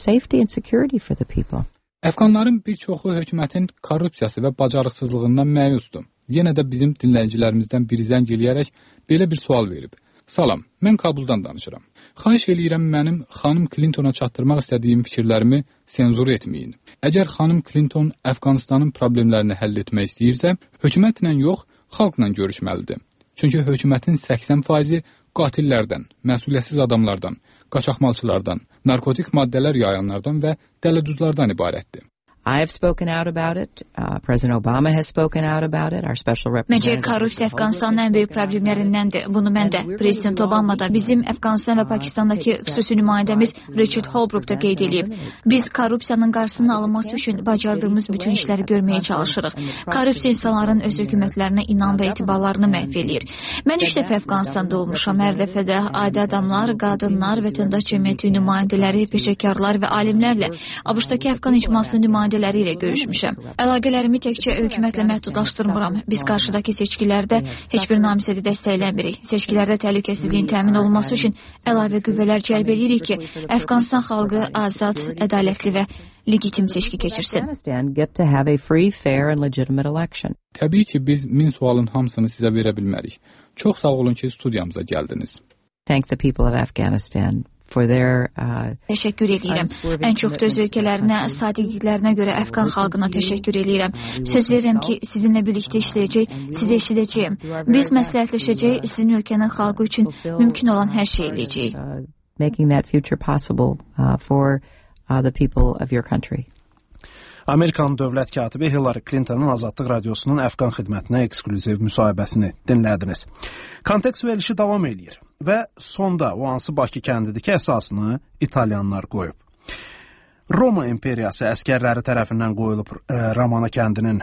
Əfqanların bir çoxu hökumətin korrupsiyası və bacarıqsızlığından məyusdur. Yenə də bizim dinləyicilərimizdən biri zəng eləyərək belə bir sual verib. Salam, mən Kabuldan danışıram. Xahiş eləyirəm mənim xanım Clintona çatdırmaq istədiyim fikirlərimi senzur etməyin. Əgər xanım Clinton Əfqanistanın problemlərini həll etmək istəyirsə, hökumətlə yox, xalqla görüşməlidir. Çünki hökumətin səksən faizi qatillərdən, məsuliyyətsiz adamlardan, qaçaqmalçılardan, narkotik maddələr yayanlardan və dələduzlardan ibarətdir. I have spoken out about it. Uh, President Obama has spoken out about it. Our special representative. Məncə korrupsiya Əfqanistanın ən böyük problemlərindəndir. Bunu mən də, Prezident Obama da, bizim Əfqanistan və Pakistandakı xüsusi nümayəndəmiz Richard Holbrooke da qeyd edib. Biz korrupsiyanın qarşısının alınması üçün bacardığımız bütün işləri görməyə çalışırıq. Korrupsiya insanların öz hökumətlərinə inam və etibarlarını məhv eləyir. Mən üç dəfə Əfqanistanda olmuşam. Hər dəfə də adi adamlar, qadınlar, vətəndaş cəmiyyəti nümayəndələri, peşəkarlar və alimlərlə ABŞ-dakı Əfqan icmasının nümayəndələri ilə görüşmüşəm. Əlaqələrimi təkcə hökumətlə məhdudlaşdırmıram. Biz qarşıdakı seçkilərdə heç bir namizədi dəstəkləmirik. Seçkilərdə təhlükəsizliyin təmin olunması üçün əlavə qüvvələr cəlb edirik ki, Əfqanistan xalqı azad, ədalətli və legitim seçki keçirsin. Təbii ki, biz min sualın hamısını sizə verə bilmərik. Çox sağ olun ki, studiyamıza gəldiniz. Thank the people of Afghanistan. For their, uh, təşəkkür edirəm. Ən çox da öz ölkələrinə, sadiqliklərinə görə Əfqan xalqına təşəkkür edirəm. Söz verirəm ki, sizinlə birlikdə işləyəcək, sizi eşidəcəyim. Biz məsləhətləşəcək, sizin ölkənin xalqı üçün mümkün olan hər şey eləyəcəyik. Making that future possible uh, for uh, the people of your country. Amerikanın dövlət katibi Hillary Clinton'ın Azadlıq Radiosunun Əfqan xidmətinə ekskluziv müsahibəsini dinlədiniz. Kontekst verilişi davam eləyir və sonda o hansı Bakı kəndidir ki, əsasını İtalyanlar qoyub. Roma imperiyası əskərləri tərəfindən qoyulub e, Ramana kəndinin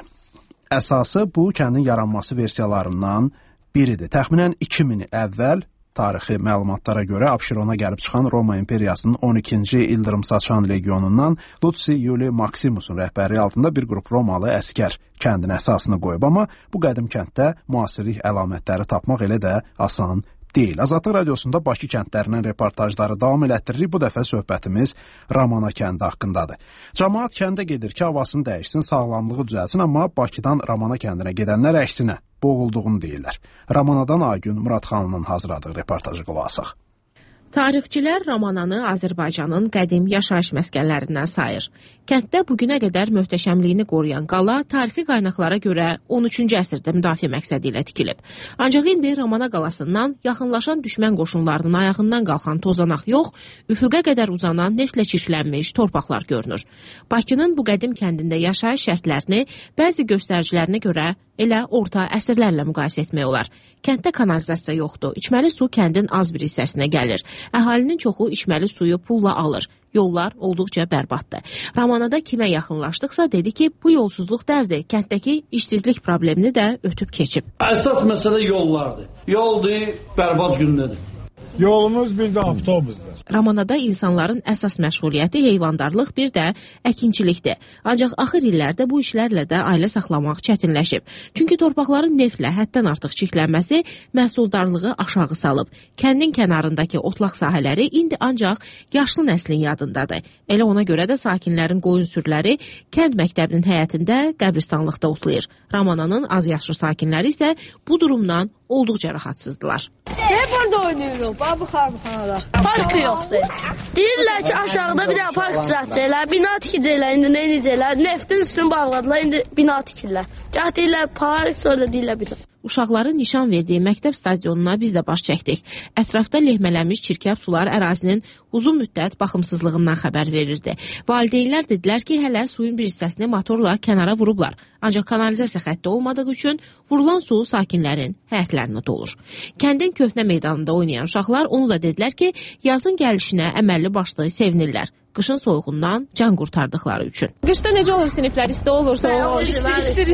əsası bu kəndin yaranması versiyalarından biridir. Təxminən iki min il əvvəl tarixi məlumatlara görə Abşerona gəlib çıxan Roma imperiyasının on ikinci ildırım saçan legionundan Luci Yuli Maximus'un rəhbərliyi altında bir qrup Romalı əskər kəndin əsasını qoyub, amma bu qədim kənddə müasirlik əlamətləri tapmaq elə də asan deyil. Azadlıq Radiosunda Bakı kəndlərindən reportajları davam elətdiririk. Bu dəfə söhbətimiz Ramana kəndi haqqındadır. Cəmaət kəndə gedir ki, havasını dəyişsin, sağlamlığı düzəlsin, amma Bakıdan Ramana kəndinə gedənlər əksinə boğulduğunu deyirlər. Ramanadan Aygün Muradxanlının hazırladığı reportajı qulaq asaq. Tarixçilər Ramananı Azərbaycanın qədim yaşayış məskənlərindən sayır. Kənddə bugünə qədər möhtəşəmliyini qoruyan qala tarixi qaynaqlara görə on üçüncü əsrdə müdafiə məqsədi ilə tikilib. Ancaq indi Ramana qalasından yaxınlaşan düşmən qoşunlarının ayağından qalxan tozanaq yox, üfüqə qədər uzanan neftlə çirklənmiş torpaqlar görünür. Bakının bu qədim kəndində yaşayış şərtlərini bəzi göstəricilərinə görə elə orta əsrlərlə müqayisə etmək olar. Kənddə kanalizasiya yoxdur. İçməli su kəndin az bir hissəsinə gəlir. Əhalinin çoxu içməli suyu pulla alır. Yollar olduqca bərbaddır. Ramanada kimə yaxınlaşdıqsa dedi ki, bu yolsuzluq dərdi kənddəki işsizlik problemini də ötüb keçib. Əsas məsələ yollardır. Yoldur, bərbad gündədir. Yolumuz bir də avtobusdur. Ramanada insanların əsas məşğuliyyəti heyvandarlıq, bir də əkinçilikdir. Ancaq axır illərdə bu işlərlə də ailə saxlamaq çətinləşib. Çünki torpaqların neftlə həddən artıq çirklənməsi məhsuldarlığı aşağı salıb. Kəndin kənarındakı otlaq sahələri indi ancaq yaşlı nəslin yadındadır. Elə ona görə də sakinlərin qoyun sürüləri kənd məktəbinin həyətində, qəbristanlıqda otlayır. Ramananın az yaşlı sakinləri isə bu durumdan olduqca rahatsızdılar. Telefonda oynayırıq, bu xarmxanada. Parkı yoxdur. Deyirlər ki, aşağıda bir dənə park düzəltəcəklər, bina tikəcəklər, indi nə edəcəklər, neftin üstünü bağladılar, indi bina tikirlər. Gah deyirlər park, sonra deyirlər bina. Uşaqların nişan verdiyi məktəb stadionuna biz də baş çəkdik. Ətrafda lehmələnmiş çirkəb sular ərazinin uzun müddət baxımsızlığından xəbər verirdi. Valideynlər dedilər ki, hələ suyun bir hissəsini motorla kənara vurublar. Ancaq kanalizasiya xətti olmadığı üçün vurulan su sakinlərin həyətlərinə dolur. Kəndin köhnə meydanında oynayan uşaqlar onu da dedilər ki, yazın gəlişinə əməlli başlı sevinirlər. Qışın soyuğundan can qurtardıqları üçün. Qışda necə olur siniflər? İsti olursa olur. İstir, istir,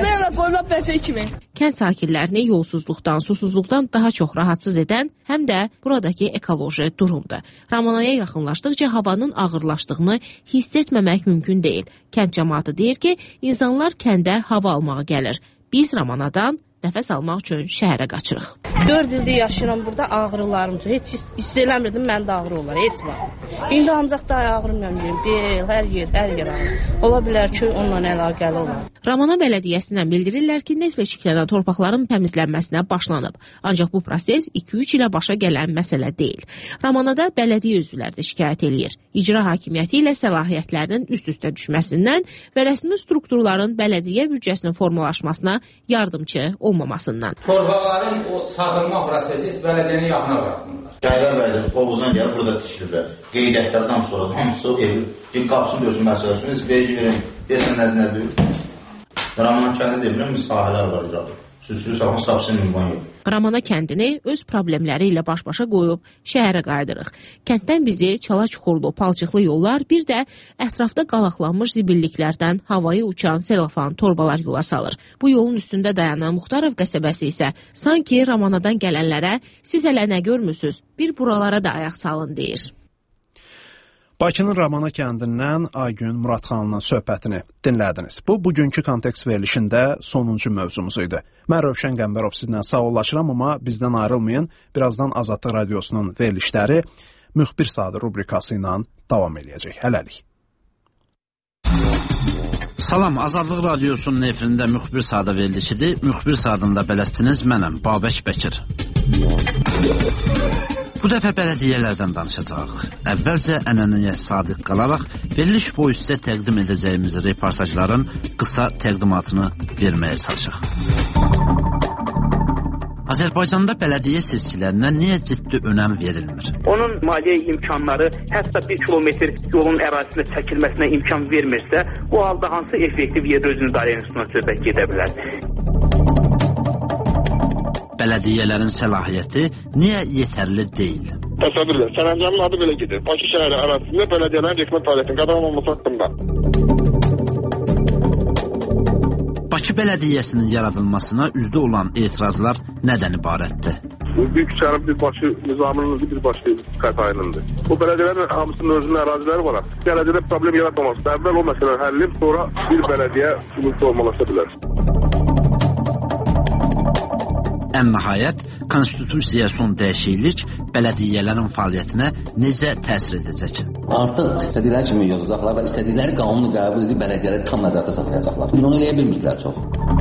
istir. Kənd sakinlərini yolsuzluqdan, susuzluqdan daha çox rahatsız edən həm də buradakı ekoloji durumdur. Ramanaya yaxınlaşdıqca havanın ağırlaşdığını hiss etməmək mümkün deyil. Kənd cəmaatı deyir ki, insanlar kəndə hava almağa gəlir. Biz Ramanadan nəfəs almaq üçün şəhərə qaçırıq. dörd ildir yaşayıram burada, ağrılarım çox. Heç hiss eləmirdim, məndə ağrı olar, heç var. İndi ancaq da ağrımla deyim, bel, hər yer, hər yer ağrı. Ola bilər ki, onunla əlaqəli olar. Ramana bələdiyyəsindən bildirirlər ki, neftlə çirklənən torpaqların təmizlənməsinə başlanıb. Ancaq bu proses iki üç ilə başa gələn məsələ deyil. Ramanada bələdiyyə üzvləri də şikayət eləyir. İcra hakimiyyəti ilə səlahiyyətlərinin üst-üstə düşməsindən və rəsmi strukturların bələdiyyə büdcəsinin formalaşmasına yardımçı olmamasından. Torpaqların o sağ Alınma prosesi bələdiyənin yaxına bıraxmırlar. Gəlir bəzi Oğuzdan gəlib burada tikilirlər. Qeydətlərdən sonra hamısı evi, qapısını görsün məsələsiniz, vergi verin, desən nədir nədir. Ramana kəndi demirəm, bir sahələr var icradır. Süsürü sağın sapsın ünvan yox. Ramana kəndini öz problemləri ilə baş-başa qoyub şəhərə qayıdırıq. Kənddən bizi çala-çuxurlu, palçıqlı yollar, bir də ətrafda qalaqlanmış zibilliklərdən havaya uçan selofan torbalar yola salır. Bu yolun üstündə dayanan Muxtarov qəsəbəsi isə sanki Ramanadan gələnlərə siz hələ nə görmüsünüz, bir buralara da ayaq salın deyir. Bakının Ramana kəndindən Aygün Muradxanının söhbətini dinlədiniz. Bu, bugünkü kontekst verilişində sonuncu mövzumuz idi. Mən Rövşən Qəmbərov sizlə sağollaşıram, amma bizdən ayrılmayın. Birazdan Azadlıq Radiosunun verilişləri Müxbir Sadə rubrikası ilə davam edəcək. Hələlik. Salam, Azadlıq Radiosunun efirində Müxbir Sadə verilişidir. Müxbir Sadında bələstiniz mənəm, Babək Bəkir. Bu dəfə bələdiyyələrdən danışacağıq. Əvvəlcə ənənəyə sadiq qalaraq veriliş boyu sizə təqdim edəcəyimiz reportajların qısa təqdimatını verməyə çalışaq. Azərbaycanda bələdiyyə seçkilərinə niyə ciddi önəm verilmir? Onun maliyyə imkanları hətta bir kilometr yolun ərazisində çəkilməsinə imkan vermirsə, bu halda hansı effektiv yerdə özünü idarə institutuna söhbət gedə bilər? Bələdiyyələrin səlahiyyəti niyə yetərli deyil? Təsəvvürlə, sərəncamın adı belə gedir. Bakı şəhəri ərazisində bələdiyyələrin rəqmət fəaliyyətinin qadağanlanması haqqında. Bakı bələdiyyəsinin yaradılmasına üzdə olan etirazlar nədən ibarətdir? Büyük şəhərin bir başı nizamının bir başı qətayınındır. Bu bələdiyyələrin hamısının özünün əraziləri var. Bələdiyyədə problem yaratmaması. Əvvəl o məsələlər həll edib, sonra bir bələdiyyə sülhü olmalaşa bilər. Ən nəhayət, konstitusiyaya son dəyişiklik bələdiyyələrin fəaliyyətinə necə təsir edəcək? Artıq istədikləri kimi yazacaqlar və istədikləri qanunu qəbul edib bələdiyyələri tam nəzərdə saxlayacaqlar. Biz onu eləyə bilmirdilər çox.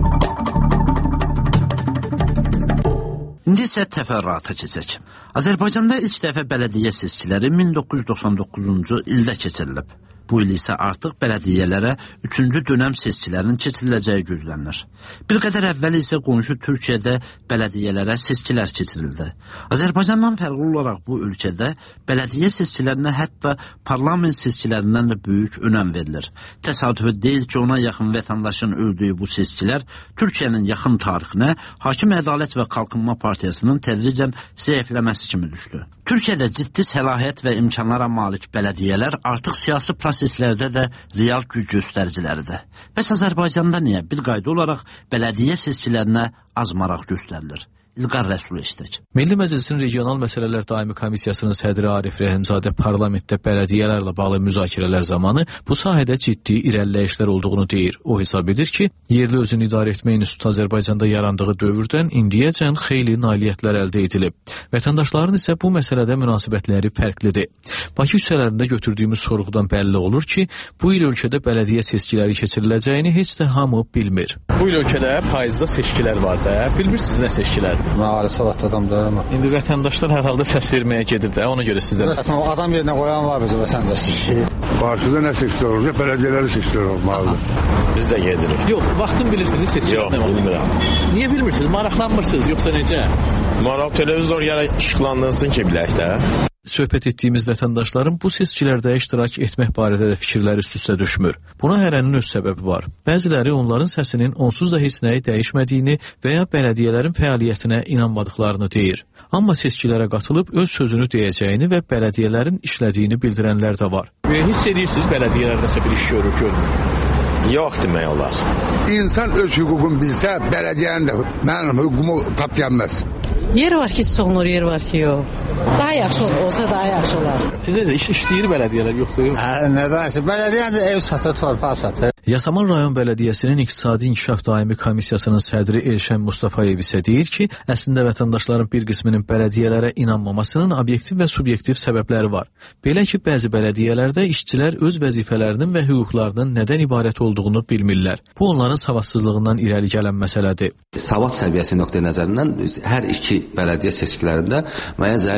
İndi isə təfərrüata keçək. Azərbaycanda ilk dəfə bələdiyyə seçkiləri min doqquz yüz doxsan doqquzuncu ildə keçirilib. Bu il isə artıq bələdiyyələrə üçüncü dönəm seçkilərinin keçiriləcəyi gözlənilir. Bir qədər əvvəl isə qonşu Türkiyədə bələdiyyələrə seçkilər keçirildi. Azərbaycandan fərqli olaraq bu ölkədə bələdiyyə seçkilərinə hətta parlament seçkilərindən də böyük önəm verilir. Təsadüfi deyil ki, ona yaxın vətəndaşın öldüyü bu seçkilər Türkiyənin yaxın tarixinə Hakim Ədalət və Qalxınma Partiyasının tədricən zəifləməsi kimi düşdü. Türkiyədə ciddi səlahiyyət və imkanlara malik bələdiyyələr artıq siyasi proseslərdə də real güc göstəriciləridir. Bəs Azərbaycanda niyə bir qayda olaraq bələdiyyə seçkilərinə az maraq göstərilir? İlqar Rəsul işlək. Milli Məclisin Regional Məsələlər Daimi Komissiyasının sədri Arif Rəhimzadə parlamentdə bələdiyyələrlə bağlı müzakirələr zamanı bu sahədə ciddi irəliləyişlər olduğunu deyir. O hesab edir ki, yerli özünü idarə etmə institutu Azərbaycanda yarandığı dövrdən indiyəcən xeyli nailiyyətlər əldə edilib. Vətəndaşların isə bu məsələdə münasibətləri fərqlidir. Bakı küçələrində götürdüyümüz sorğudan bəlli olur ki, bu il ölkədə bələdiyyə seçkiləri keçiriləcəyini heç də hamı bilmir. Bu il ölkədə payızda seçkilər var da, bilmirsiniz nə seçkilər? Məali savat adam da amma. İndi vətəndaşlar hər halda səs verməyə gedir də, ona görə sizdən. Adam yerinə qoyan var bizim vətəndaşlar. Partidə nə seçkilər olacaq? Bələdiyələri seçkilər olmalıdır. Biz də gedirik. Yox, vaxtın bilirsiniz seçkilər nə var? Bilmirəm. Niyə bilmirsiniz? Maraqlanmırsınız yoxsa necə? Maraq televizor gərək işıqlandırsın ki, bilək də. Söhbət etdiyimiz vətəndaşların bu seçkilərdə iştirak etmək barədə də fikirləri üst-üstə düşmür. Buna hərənin öz səbəbi var. Bəziləri onların səsinin onsuz da heç nəyi dəyişmədiyini və ya bələdiyyələrin fəaliyyətinə inanmadıqlarını deyir. Amma seçkilərə qatılıb öz sözünü deyəcəyini və bələdiyyələrin işlədiyini bildirənlər də var. Hiss edirsiniz bələdiyələrdə nəsə bir iş görür, görmür? Yox demək olar. İnsan öz hüququnu bilsə, bələdiyyənin də mənim hüququmu qatlayanmaz. Yer var ki, sonur, yer var ki, yox. Daha yaxşı olsa daha yaxşı olar. Sizə iş işləyir bələdiyyələr, yoxsa yox? Hə, nədən? Bələdiyyə ev satır, torpaq satır. Yasamal rayon bələdiyyəsinin İqtisadi İnkişaf Daimi Komissiyasının sədri Elşən Mustafayev isə deyir ki, əslində vətəndaşların bir qisminin bələdiyyələrə inanmamasının obyektiv və subyektiv səbəbləri var. Belə ki, bəzi bələdiyyələrdə işçilər öz vəzifələrinin və hüquqlarının nədən ibarət olduğunu bilmirlər. Bu, onların savadsızlığından irəli gələn məsələdir. Savad səviyyəsi nöqteyi nəzərindən hər iki bələdiyyə seçkilərində müəyyən zəif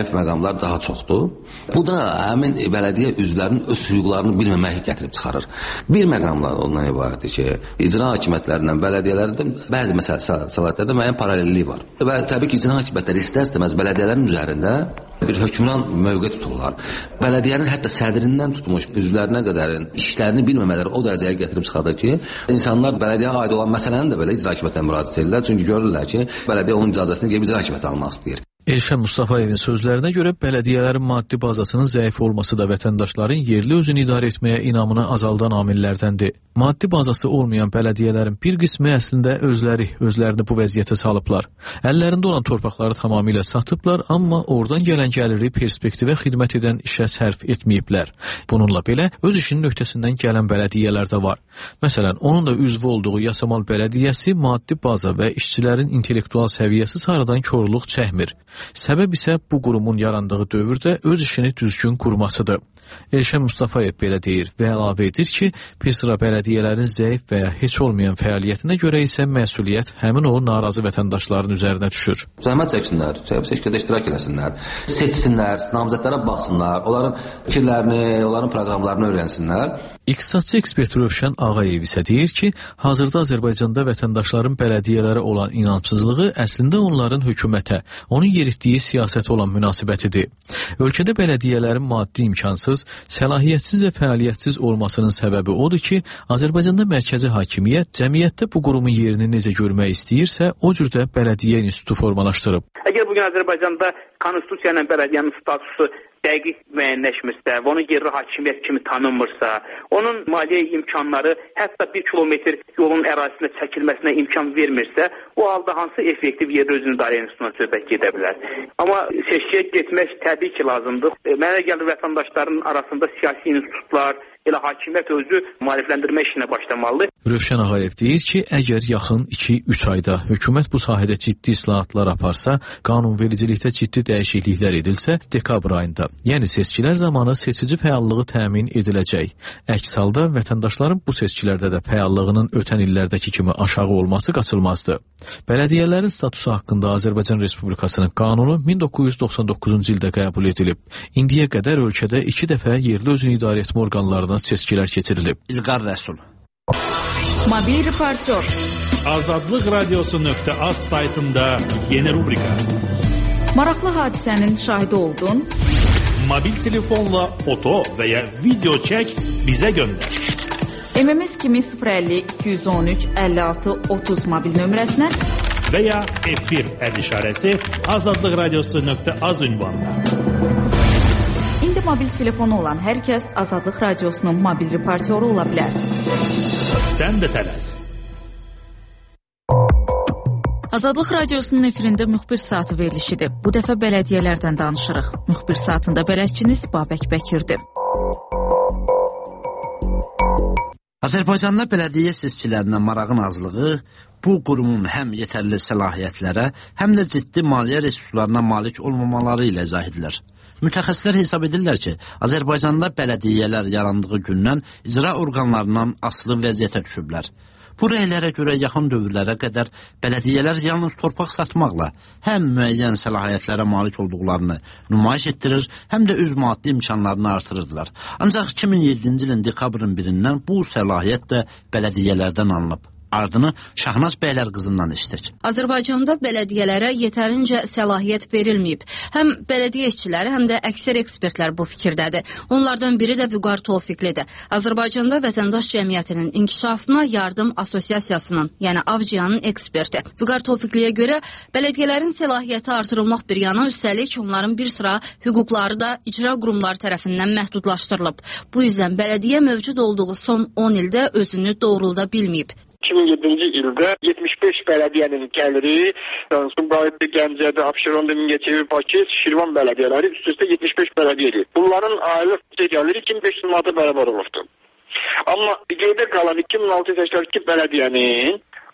zəif məqamlar daha çoxdur. Bu da həmin bələdiyyə üzvlərinin öz hüquqlarını bilməməyi gətirib çıxarır. Bir məqamlar ondan ibarətdir ki, icra hakimiyyətlərindən bələdiyyələrin bəzi məsələ səlahiyyətlərdə müəyyən paralelliyi var. Və təbii ki, icra hakimiyyətləri istər-istəməz bələdiyyələrin üzərində bir hökmran mövqe tuturlar. Bələdiyyənin hətta sədrindən tutmuş üzvlərinə qədərin işlərini bilməmələri o dərəcəyə gətirib çıxardır ki, insanlar bələdiyyəyə aid olan məsələni də belə icra hakimiyyətinə müraciət edirlər. Çünki görürlər ki, bələdiyyə onun icazəsini gəlib icra hakimiyyəti almaq istəyir. Elşən Mustafayevin sözlərinə görə bələdiyyələrin maddi bazasının zəif olması da vətəndaşların yerli özünü idarə etməyə inamını azaldan amillərdəndir. Maddi bazası olmayan bələdiyyələrin bir qismi əslində özləri, özlərini bu vəziyyətə salıblar. Əllərində olan torpaqları tamamilə satıblar, amma oradan gələn gəliri perspektivə xidmət edən işə sərf etməyiblər. Bununla belə öz işinin öhdəsindən gələn bələdiyyələr də var. Məsələn, onun da üzvü olduğu Yasamal bələdiyyəsi maddi baza və işçilərin intellektual səviyyəsi sarıdan korluq çəkmir. Səbəb isə bu qurumun yarandığı dövrdə öz işini düzgün qurmasıdır. Elşən Mustafayev belə deyir və əlavə edir ki, bir sıra bələdiyyələrin zəif və ya heç olmayan fəaliyyətinə görə isə məsuliyyət həmin o narazı vətəndaşların üzərinə düşür. Zəhmət çəksinlər, seçkidə iştirak eləsinlər, seçsinlər, namizədlərə baxsınlar, onların fikirlərini, onların proqramlarını öyrənsinlər. İqtisadçı ekspert Rövşən Ağayev isə deyir ki, hazırda Azərbaycanda vətəndaşların bələdiyyələrə olan inançsızlığı əslində onların hökumətə, onun yeritdiyi siyasətə olan münasibətidir. Ölkədə bələdiyyələrin maddi imkansız, səlahiyyətsiz və fəaliyyətsiz olmasının səbəbi odur ki, Azərbaycanda mərkəzi hakimiyyət cəmiyyətdə bu qurumun yerini necə görmək istəyirsə, o cürdə bələdiyyə institutu formalaşdırıb. Əgər bugün Azərbaycanda konstitusiya ilə bələdiyyənin statusu dəqiq müəyyənləşmirsə və onun yerli hakimiyyət kimi tanınmırsa, onun maliyyə imkanları hətta bir kilometr yolun ərazisində çəkilməsinə imkan vermirsə, o halda hansı effektiv yerli özünü idarə institutuna söhbət gedə bilər. Amma seçkiyə getmək təbii ki, lazımdır. Mənə gəlir vətəndaşların arasında siyasi institutlar, elə hakimiyyət özü maarifləndirmə işinə başlamalıdır. Rövşən Ağayev deyir ki, əgər yaxın iki üç ayda hökumət bu sahədə ciddi islahatlar aparsa, qanunvericilikdə ciddi dəyişikliklər edilsə, dekabr ayında, yəni seçkilər zamanı seçici fəallığı təmin ediləcək. Əks halda vətəndaşların bu seçkilərdə də fəallığının ötən illərdəki kimi aşağı olması qaçılmazdır. Bələdiyyələrin statusu haqqında Azərbaycan Respublikasının qanunu min doqquz yüz doxsan doqquzuncu ildə qəbul edilib. İndiyə qədər ölkədə iki dəfə yerli özünü idarə etmə orqanlarından seçkilər keçirilib. İlqar Rəsul. Mobil reportyor. Azadlıq radiosu nöqtə az saytında yeni rubrika. Maraqlı hadisənin şahidi oldun. Mobil telefonla foto və ya video çək bizə göndər. M M S kimi sıfır əlli iki yüz on üç əlli altı otuz mobil nömrəsinə və ya efir əl işarəsi Azadlıq radiosu nöqtə az ünvanına. İndi mobil telefonu olan hər kəs Azadlıq radiosunun mobil reportyoru ola bilər. Sən də tələs. Azadlıq radiosunun efirində müxbir saatı verilişidir. Bu dəfə bələdiyyələrdən danışırıq. Müxbir saatında bələdçiniz Babək Bəkirdir. Azərbaycanda bələdiyyə seçkilərinə marağın azlığı bu qurumun həm yetərli səlahiyyətlərə, həm də ciddi maliyyə resurslarına malik olmamaları ilə izah edilir. Mütəxəssislər hesab edirlər ki, Azərbaycanda bələdiyyələr yarandığı gündən icra orqanlarından asılı vəziyyətə düşüblər. Bu rəylərə görə yaxın dövrlərə qədər bələdiyyələr yalnız torpaq satmaqla həm müəyyən səlahiyyətlərə malik olduqlarını nümayiş etdirir, həm də öz maddi imkanlarını artırırdılar. Ancaq iki min yeddinci ilin dekabrın birindən bu səlahiyyət də bələdiyyələrdən alınıb. Ardını Şahnaz bəylər qızından eşitdik. Azərbaycanda bələdiyyələrə yetərincə səlahiyyət verilməyib. Həm bələdiyyə işçiləri, həm də əksər ekspertlər bu fikirdədir. Onlardan biri də Vüqar Tofiqlidir. Azərbaycanda vətəndaş cəmiyyətinin inkişafına yardım assosiasiyasının, yəni Avciyanın eksperti. Vüqar Tofiqliyə görə bələdiyyələrin səlahiyyəti artırılmaq bir yana, üstəlik onların bir sıra hüquqları da icra qurumları tərəfindən məhdudlaşdırılıb. Bu yüzdən bələdiyyə mövcud olduğu son on ildə özünü doğrulda bilməyib. iki min yeddinci ildə yetmiş beş bələdiyyənin gəliri, Sumqayıtlı, Gəncədə, Abşeronda, Mingəçevir, Bakı, Şirvan bələdiyyələri üst-üstə yetmiş beş bələdiyyə. Bunların aylıq gəliri iki min beş yüz manata bərabər olubdur. Amma qeydə qalan iki min altı yüz səksən iki bələdiyyənin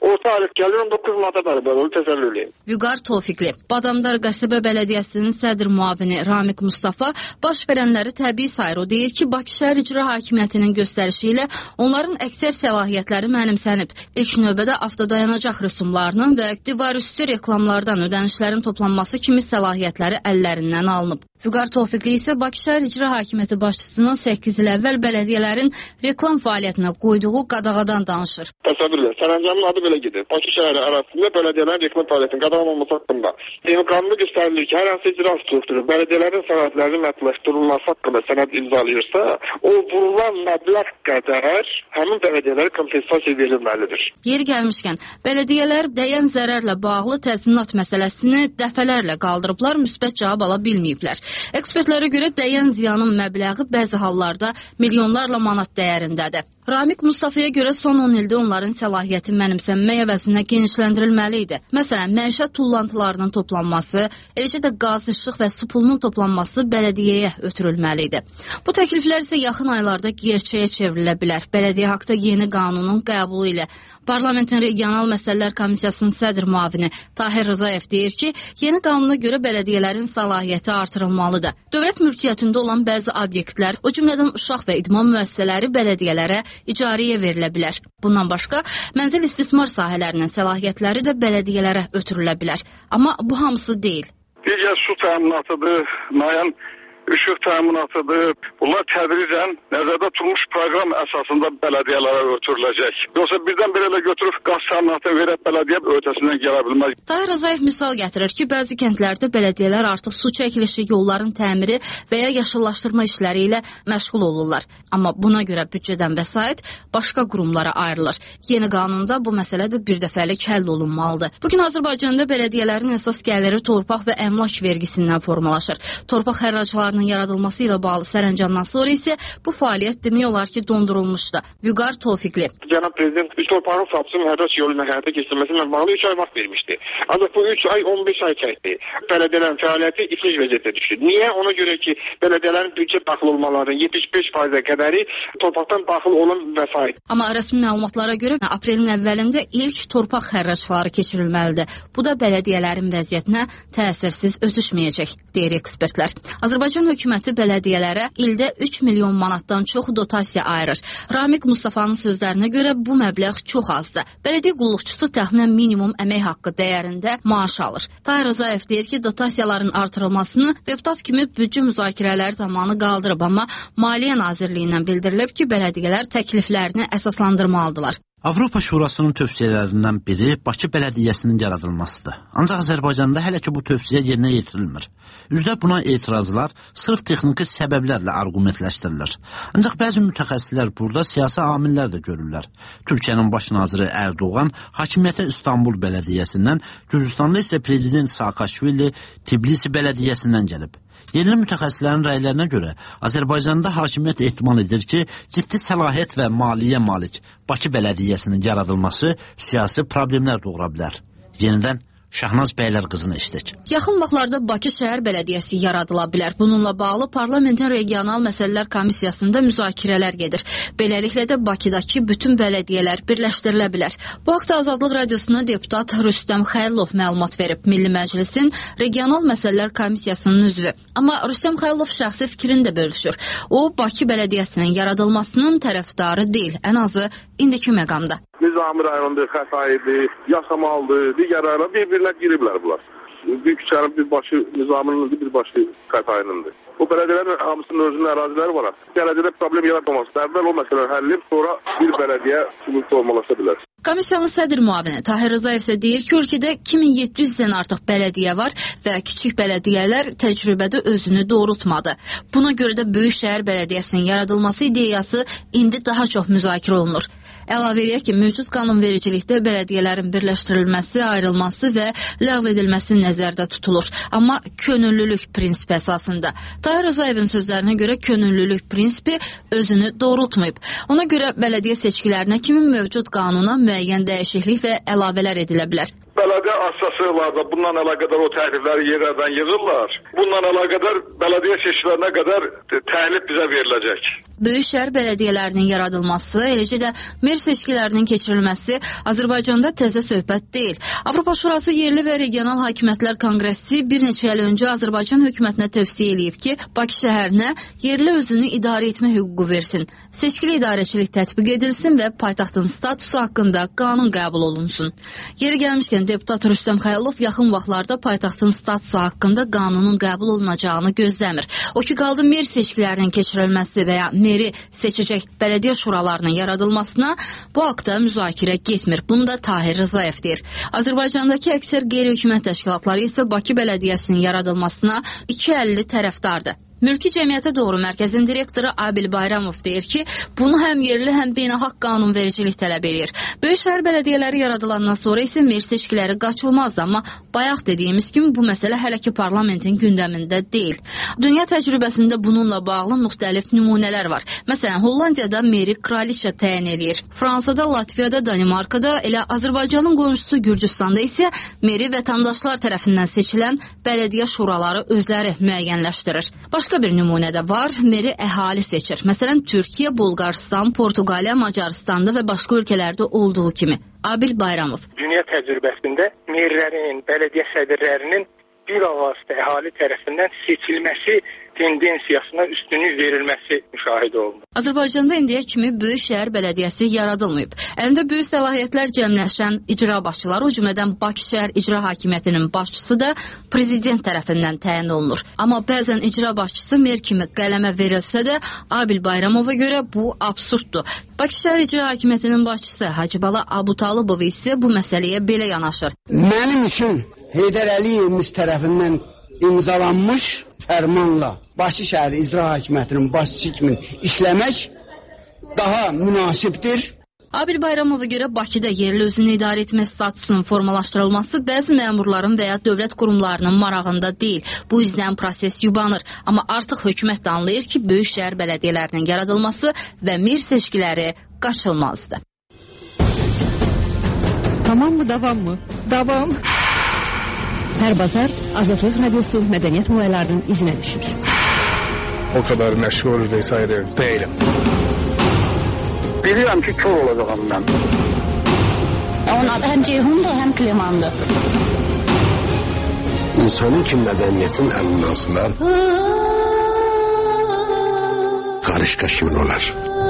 Orta aylıq gəlir on doqquz manata bərabər olur, təsəvvür edin. Vüqar Tofiqli, Badamdar qəsəbə bələdiyyəsinin sədr müavini Ramik Mustafa baş verənləri təbii sayır. O deyir ki, Bakı şəhər icra hakimiyyətinin göstərişi ilə onların əksər səlahiyyətləri mənimsənib. İlk növbədə avtodayanacaq rüsumlarının və divarüstü reklamlardan ödənişlərin toplanması kimi səlahiyyətləri əllərindən alınıb. Vüqar Tofiqli isə Bakı şəhər icra hakimiyyəti başçısının səkkiz il əvvəl bələdiyyələrin reklam fəaliyyətinə qoyduğu qadağadan danışır. Təsəvvür edin, sərəncamın adı belə gedir. Bakı şəhəri ərazisində bələdiyyələrin reklam fəaliyyətinin qadağanlanması haqqında. Yəni qanunda göstərilir ki, hər hansı icra strukturu bələdiyyələrin sənədlərinin məhdudlaşdırılması haqqında sənəd imzalayırsa, o vurulan məbləğ qədər həmin bələdiyyələrə kompensasiya verilməlidir. Yeri gəlmişkən, bələdiyyələr dəyən zərərlə bağlı təzminat məsələsini dəfələrlə qaldırıblar, müsbət cavab ala bilməyiblər. Ekspertlərə görə dəyən ziyanın məbləği bəzi hallarda milyonlarla manat dəyərindədir. Ramik Mustafa'ya görə son on ildə onların səlahiyyəti mənimsənmək əvəzinə genişləndirilməli idi. Məsələn, məişət tullantılarının toplanması, eləcə də qaz, işıq və su pulunun toplanması bələdiyyəyə ötürülməli idi. Bu təkliflər isə yaxın aylarda gerçəyə çevrilə bilər. Bələdiyyə haqqında yeni qanunun qəbulu ilə Parlamentin Regional Məsələlər Komissiyasının sədr müavini Tahir Rızayev deyir ki, yeni qanuna görə bələdiyyələrin səlahiyyəti artırılmalıdır. Dövlət mülkiyyətində olan bəzi obyektlər, o cümlədən uşaq və idman müəssisələri bələdiyyələrə icarəyə verilə bilər. Bundan başqa, mənzil istismar sahələrinin səlahiyyətləri də bələdiyyələrə ötürülə bilər. Amma bu hamısı deyil. Digər su təminatıdır, müəyyən işıq təminatıdır. Bunlar tədricən nəzərdə tutulmuş proqram əsasında bələdiyyələrə ötürüləcək. Yoxsa birdən belə götürüb qaz təminatını verib bələdiyyə ötəsindən gələ bilməz. Tahir Rızayev misal gətirir ki, bəzi kəndlərdə bələdiyyələr artıq su çəkilişi, yolların təmiri və ya yaşıllaşdırma işləri ilə məşğul olurlar. Amma buna görə büdcədən vəsait başqa qurumlara ayrılır. Yeni qanunda bu məsələ də birdəfəlik həll olunmalıdır. Bugün Azərbaycanda bələdiyyələrin əsas gəliri torpaq və əmlak vergisindən formalaşır. Torpaq hərracıları yaradılması ilə bağlı sərəncamdan sonra isə bu fəaliyyət demək olar ki, dondurulmuşdu. Vüqar Tofiqli. Cənab Prezident üç torpağın satışının hərrac yolu ilə həyata keçirilməsinə bağlı üç ay vaxt vermişdi. Ancaq bu üç ay on beş ay çəkdi. Bələdiyyələrin fəaliyyəti iflic vəziyyətə düşdü. Niyə? Ona görə ki, bələdiyyələrin büdcə daxil olmalarının yetmiş beş faizə qədəri torpaqdan daxil olan vəsait. Amma rəsmi məlumatlara görə aprelin əvvəlində ilk torpaq hərracları keçirilməlidir. Bu da bələdiyyələrin vəziyyətinə təsirsiz ötüşməyəcək, deyir ekspertlər. Azərbaycan hökuməti bələdiyyələrə ildə üç milyon manatdan çox dotasiya ayırır. Ramik Mustafanın sözlərinə görə bu məbləğ çox azdır. Bələdiyyə qulluqçusu təxminən minimum əmək haqqı dəyərində maaş alır. Tahir Rızayev deyir ki, dotasiyaların artırılmasını deputat kimi büdcə müzakirələri zamanı qaldırıb, amma Maliyyə Nazirliyindən bildirilib ki, bələdiyyələr təkliflərini əsaslandırmalıdırlar. Avropa Şurasının tövsiyələrindən biri Bakı Bələdiyyəsinin yaradılmasıdır. Ancaq Azərbaycanda hələ ki bu tövsiyə yerinə yetirilmir. Üzdə buna etirazlar sırf texniki səbəblərlə arqumentləşdirilir. Ancaq bəzi mütəxəssislər burada siyasi amillər də görürlər. Türkiyənin baş naziri Erdoğan hakimiyyətə İstanbul Bələdiyyəsindən, Gürcüstanda isə prezident Saakashvili Tbilisi Bələdiyyəsindən gəlib. Yerli mütəxəssislərin rəylərinə görə Azərbaycanda hakimiyyət ehtimal edir ki, ciddi səlahiyyət və maliyyə malik Bakı Bələdiyyəsinin yaradılması siyasi problemlər doğura bilər. Yenidən Şahnaz bəylər qızını eşidək. Yaxın vaxtlarda Bakı şəhər bələdiyyəsi yaradıla bilər. Bununla bağlı Parlamentin Regional Məsələlər Komissiyasında müzakirələr gedir. Beləliklə də Bakıdakı bütün bələdiyyələr birləşdirilə bilər. Bu haqda Azadlıq Radiosuna deputat Rüstəm Xəylov məlumat verib. Milli Məclisin Regional Məsələlər Komissiyasının üzvü. Amma Rüstəm Xəylov şəxsi fikrini də bölüşür. O, Bakı bələdiyyəsinin yaradılmasının tərəfdarı deyil, ən azı indiki məqamda. Nizami rayondur, Xəsaidir, Yasamaldır, digər rayonlar bir-birinə giriblər bunlar. Bir küçənin bir başı Nizaminin bir başı Xəsainинdir. O bələdiyyələrin hamısının özünün əraziləri var. Bələdiyyədə problem yaratmaması. Əvvəl o məsələ həllib, sonra bir bələdiyyə sübut olmalaşa bilər. Komissiyanın sədr müavini Tahir Rızayev isə deyir ki, ölkədə iki min yeddi yüzdən artıq bələdiyyə var və kiçik bələdiyyələr təcrübədə özünü doğrultmadı. Buna görə də Böyük şəhər bələdiyyəsinin yaradılması ideyası indi daha çox müzakirə olunur. Əlavə edək ki, mövcud qanunvericilikdə bələdiyyələrin birləşdirilməsi, ayrılması və ləğv edilməsi nəzərdə tutulur. Amma könüllülük prinsipi əsasında. Tahir Rızayevin sözlərinə görə könüllülük prinsipi özünü doğrultmayıb. Ona görə bələdiyyə seçkilərinə kimi mövcud qanuna müəyyən dəyişiklik və əlavələr edilə bilər. Bələdiyyə assosiasiyalarda bundan əlaqədar o təklifləri yerlərdən yığırlar. Bundan əlaqədar bələdiyyə seçkilərinə qədər təklif bizə veriləcək. böyük şəhər bələdiyyələrinin yaradılması, eləcə də mer seçkilərinin keçirilməsi Azərbaycanda təzə söhbət deyil. Avropa Şurası Yerli və Regional Hakimiyyətlər Konqresi bir neçə il öncə Azərbaycan hökumətinə tövsiyə eləyib ki, Bakı şəhərinə yerli özünü idarə etmə hüququ versin, seçkili idarəçilik tətbiq edilsin və paytaxtın statusu haqqında qanun qəbul olunsun. Yeri gəlmişkən deputat Rüstəm Xəyalov yaxın vaxtlarda paytaxtın statusu haqqında qanunun qəbul olunacağını gözləmir. O ki, qaldı mer seçkilərinin keçirilməsi və ya meri seçəcək bələdiyyə şuralarının yaradılmasına bu haqda müzakirə getmir. Bunu da Tahir Rızayev deyir. Azərbaycandakı əksər qeyri-hökumət təşkilatları isə Bakı bələdiyyəsinin yaradılmasına iki əlli tərəfdardır. Mülki Cəmiyyətə Doğru Mərkəzin direktoru Abil Bayramov deyir ki, bunu həm yerli, həm beynəlxalq qanunvericilik tələb edir. Böyük şəhər bələdiyyələri yaradılandan sonra isə mer seçkiləri qaçılmazdı, amma bayaq dediyimiz kimi bu məsələ hələ ki parlamentin gündəmində deyil. Dünya təcrübəsində bununla bağlı müxtəlif nümunələr var. Məsələn, Hollandiyada meri kraliçə təyin eləyir. Fransada, Latviyada, Danimarkada, elə Azərbaycanın qonşusu Gürcüstanda isə meri vətəndaşlar tərəfindən seçilən bələdiyyə şuraları özləri müəyyənləşdirir. Başqa bir nümunə də var, meri əhali seçir. Məsələn, Türkiyə, Bolqarıstan, Portuqaliya, Macaristanda və başqa ölkələrdə olduğu kimi. Abil Bayramov. Dünya təcrübəsində merlərin, bələdiyyə sədrlərinin bilavasitə əhali tərəfindən seçilməsi tendensiyasına üstünlük verilməsi müşahidə olunur. Azərbaycanda indiyə kimi böyük şəhər bələdiyyəsi yaradılmayıb. Əlində böyük səlahiyyətlər cəmləşən icra başçıları, o cümlədən Bakı şəhər icra hakimiyyətinin başçısı da prezident tərəfindən təyin olunur. Amma bəzən icra başçısı mer kimi qələmə verilsə də Abil Bayramova görə bu absurddur. Bakı şəhər icra hakimiyyətinin başçısı Hacıbala Abutalıbov isə bu məsələyə belə yanaşır. Mənim üçün Heydər Əliyevimiz tərəfindən imzalanmış fərmanla Bakı şəhər icra hakimiyyətinin başçısı kimi işləmək daha münasibdir. Abil Bayramova görə Bakıda yerli özünü idarə etmə statusunun formalaşdırılması bəzi məmurların və ya dövlət qurumlarının marağında deyil. Bu yüzden proses yubanır. Amma artıq hökumət də anlayır ki, böyük şəhər bələdiyyələrinin yaradılması və mir seçkiləri qaçılmazdır. Tamam mı, davam mı? Davam. Hər bazar Azadlıq Radiosu mədəniyyət olaylarının izinə düşür. O kadar məşğul vesaire değilim. Bilirəm ki, kör olacağım mən. Onun adı həm Ceyhundur, həm Klimandır. İnsanın ki mədəniyyətin əlindən sular, qarışqa kimin olar?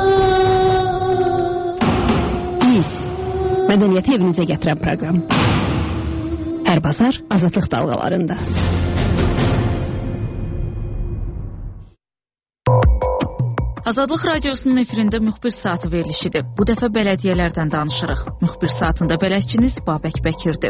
Biz, mədəniyyəti evinizə gətirən proqram. Hər bazar Azadlıq dalğalarında. Azadlıq Radiosunun efirində müxbir saatı verilişidir. Bu dəfə bələdiyyələrdən danışırıq. Müxbir saatında bələdçiniz Babək Bəkirdir.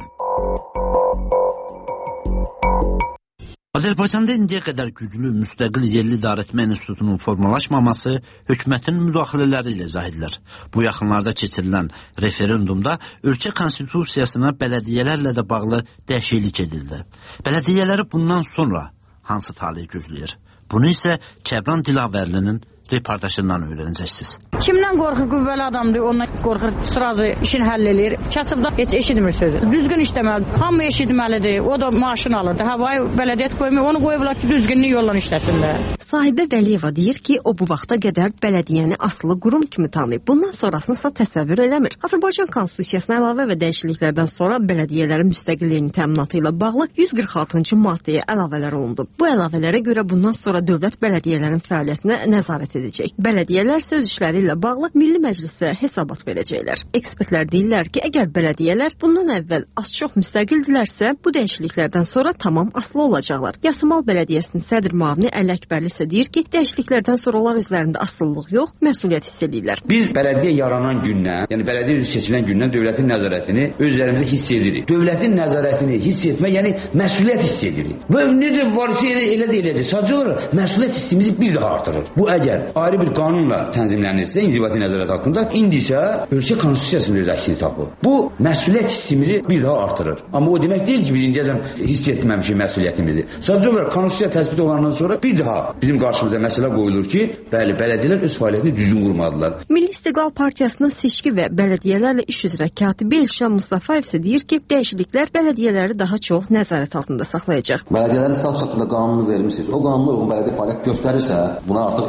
Azərbaycanda indiyə qədər güclü, müstəqil yerli idarəetmə institutunun formalaşmaması hökumətin müdaxilələri ilə izah edilir. Bu yaxınlarda keçirilən referendumda ölkə konstitusiyasına bələdiyyələrlə də bağlı dəyişiklik edildi. Bələdiyyələri bundan sonra hansı taleyi gözləyir? Bunu isə Kəbran Dilavərlinin reportajından öyrənəcəksiniz. Kimdən qorxur? Qüvvəli adamdır, ondan qorxur, sırazı işini həll edir. Kasıbda heç eşitmir sözü. Düzgün işləməlidir. Hamı eşitməlidir. O da maaşını alır. Havayı bələdiyyət qoymuyor. Onu qoyublar ki, düzgünlük yolla işləsinlər. Sahibə Vəliyeva deyir ki, o bu vaxta qədər bələdiyyəni asılı qurum kimi tanıyıb. Bundan sonrasını isə təsəvvür eləmir. Azərbaycan Konstitusiyasına əlavə və dəyişikliklərdən sonra bələdiyyələrin müstəqilliyinin təminatı ilə bağlı yüz qırx altıncı maddəyə əlavələr olundu. Bu əlavələrə görə bundan sonra dövlət bələdiyyələrin fəaliyyətinə nəzarət edəcək. Bələdiyyələr isə öz işləri ilə bağlı Milli Məclisə hesabat verəcəklər. Ekspertlər deyirlər ki, əgər bələdiyyələr bundan əvvəl az-çox müstəqildilərsə, bu dəyişikliklərdən sonra tamam asılı olacaqlar. Yasımal Bələdiyyəsinin sədr müavini Əli Əkbərli isə deyir ki, dəyişikliklərdən sonra onlar özlərində asılılıq yox, məsuliyyət hiss edirlər. Biz bələdiyyə yaranan gündən, yəni bələdiyyə üzvü seçilən gündən dövlətin nəzarətini özlərimizə hiss edirik. Dövlətin nəzarətini hiss etmək, yəni məsuliyyət hiss edirik. Və necə varsa elə, elə də eləcək. Sadəcə olaraq məsuliyyət hissimizi bir daha artırır. Bu əgər ayrı bir qanunla tənzimlənirsə, inzibati nəzarət haqqında, indi isə ölkə konstitusiyasının öz əksini tapır. Bu məsuliyyət hissimizi bir daha artırır. Amma o demək deyil ki, biz indiyəcəm hiss etməmişik məsuliyyətimizi. Sadəcə olaraq konstitusiya təsbit olandan sonra bir daha bizim qarşımıza məsələ qoyulur ki, bəli, bələdiyyələr öz fəaliyyətini düzgün qurmadılar. Milli İstiqlal Partiyasının seçki və bələdiyyələrlə iş üzrə katibi Elşan Mustafayev isə deyir ki, dəyişikliklər bələdiyyələri daha çox nəzarət altında saxlayacaq. Bələdiyyələrin status haqqında qanunu vermişsiniz. O qanuna uyğun bələdiyyə fəaliyyət göstərirsə, buna artıq ehtiyac yoxdur.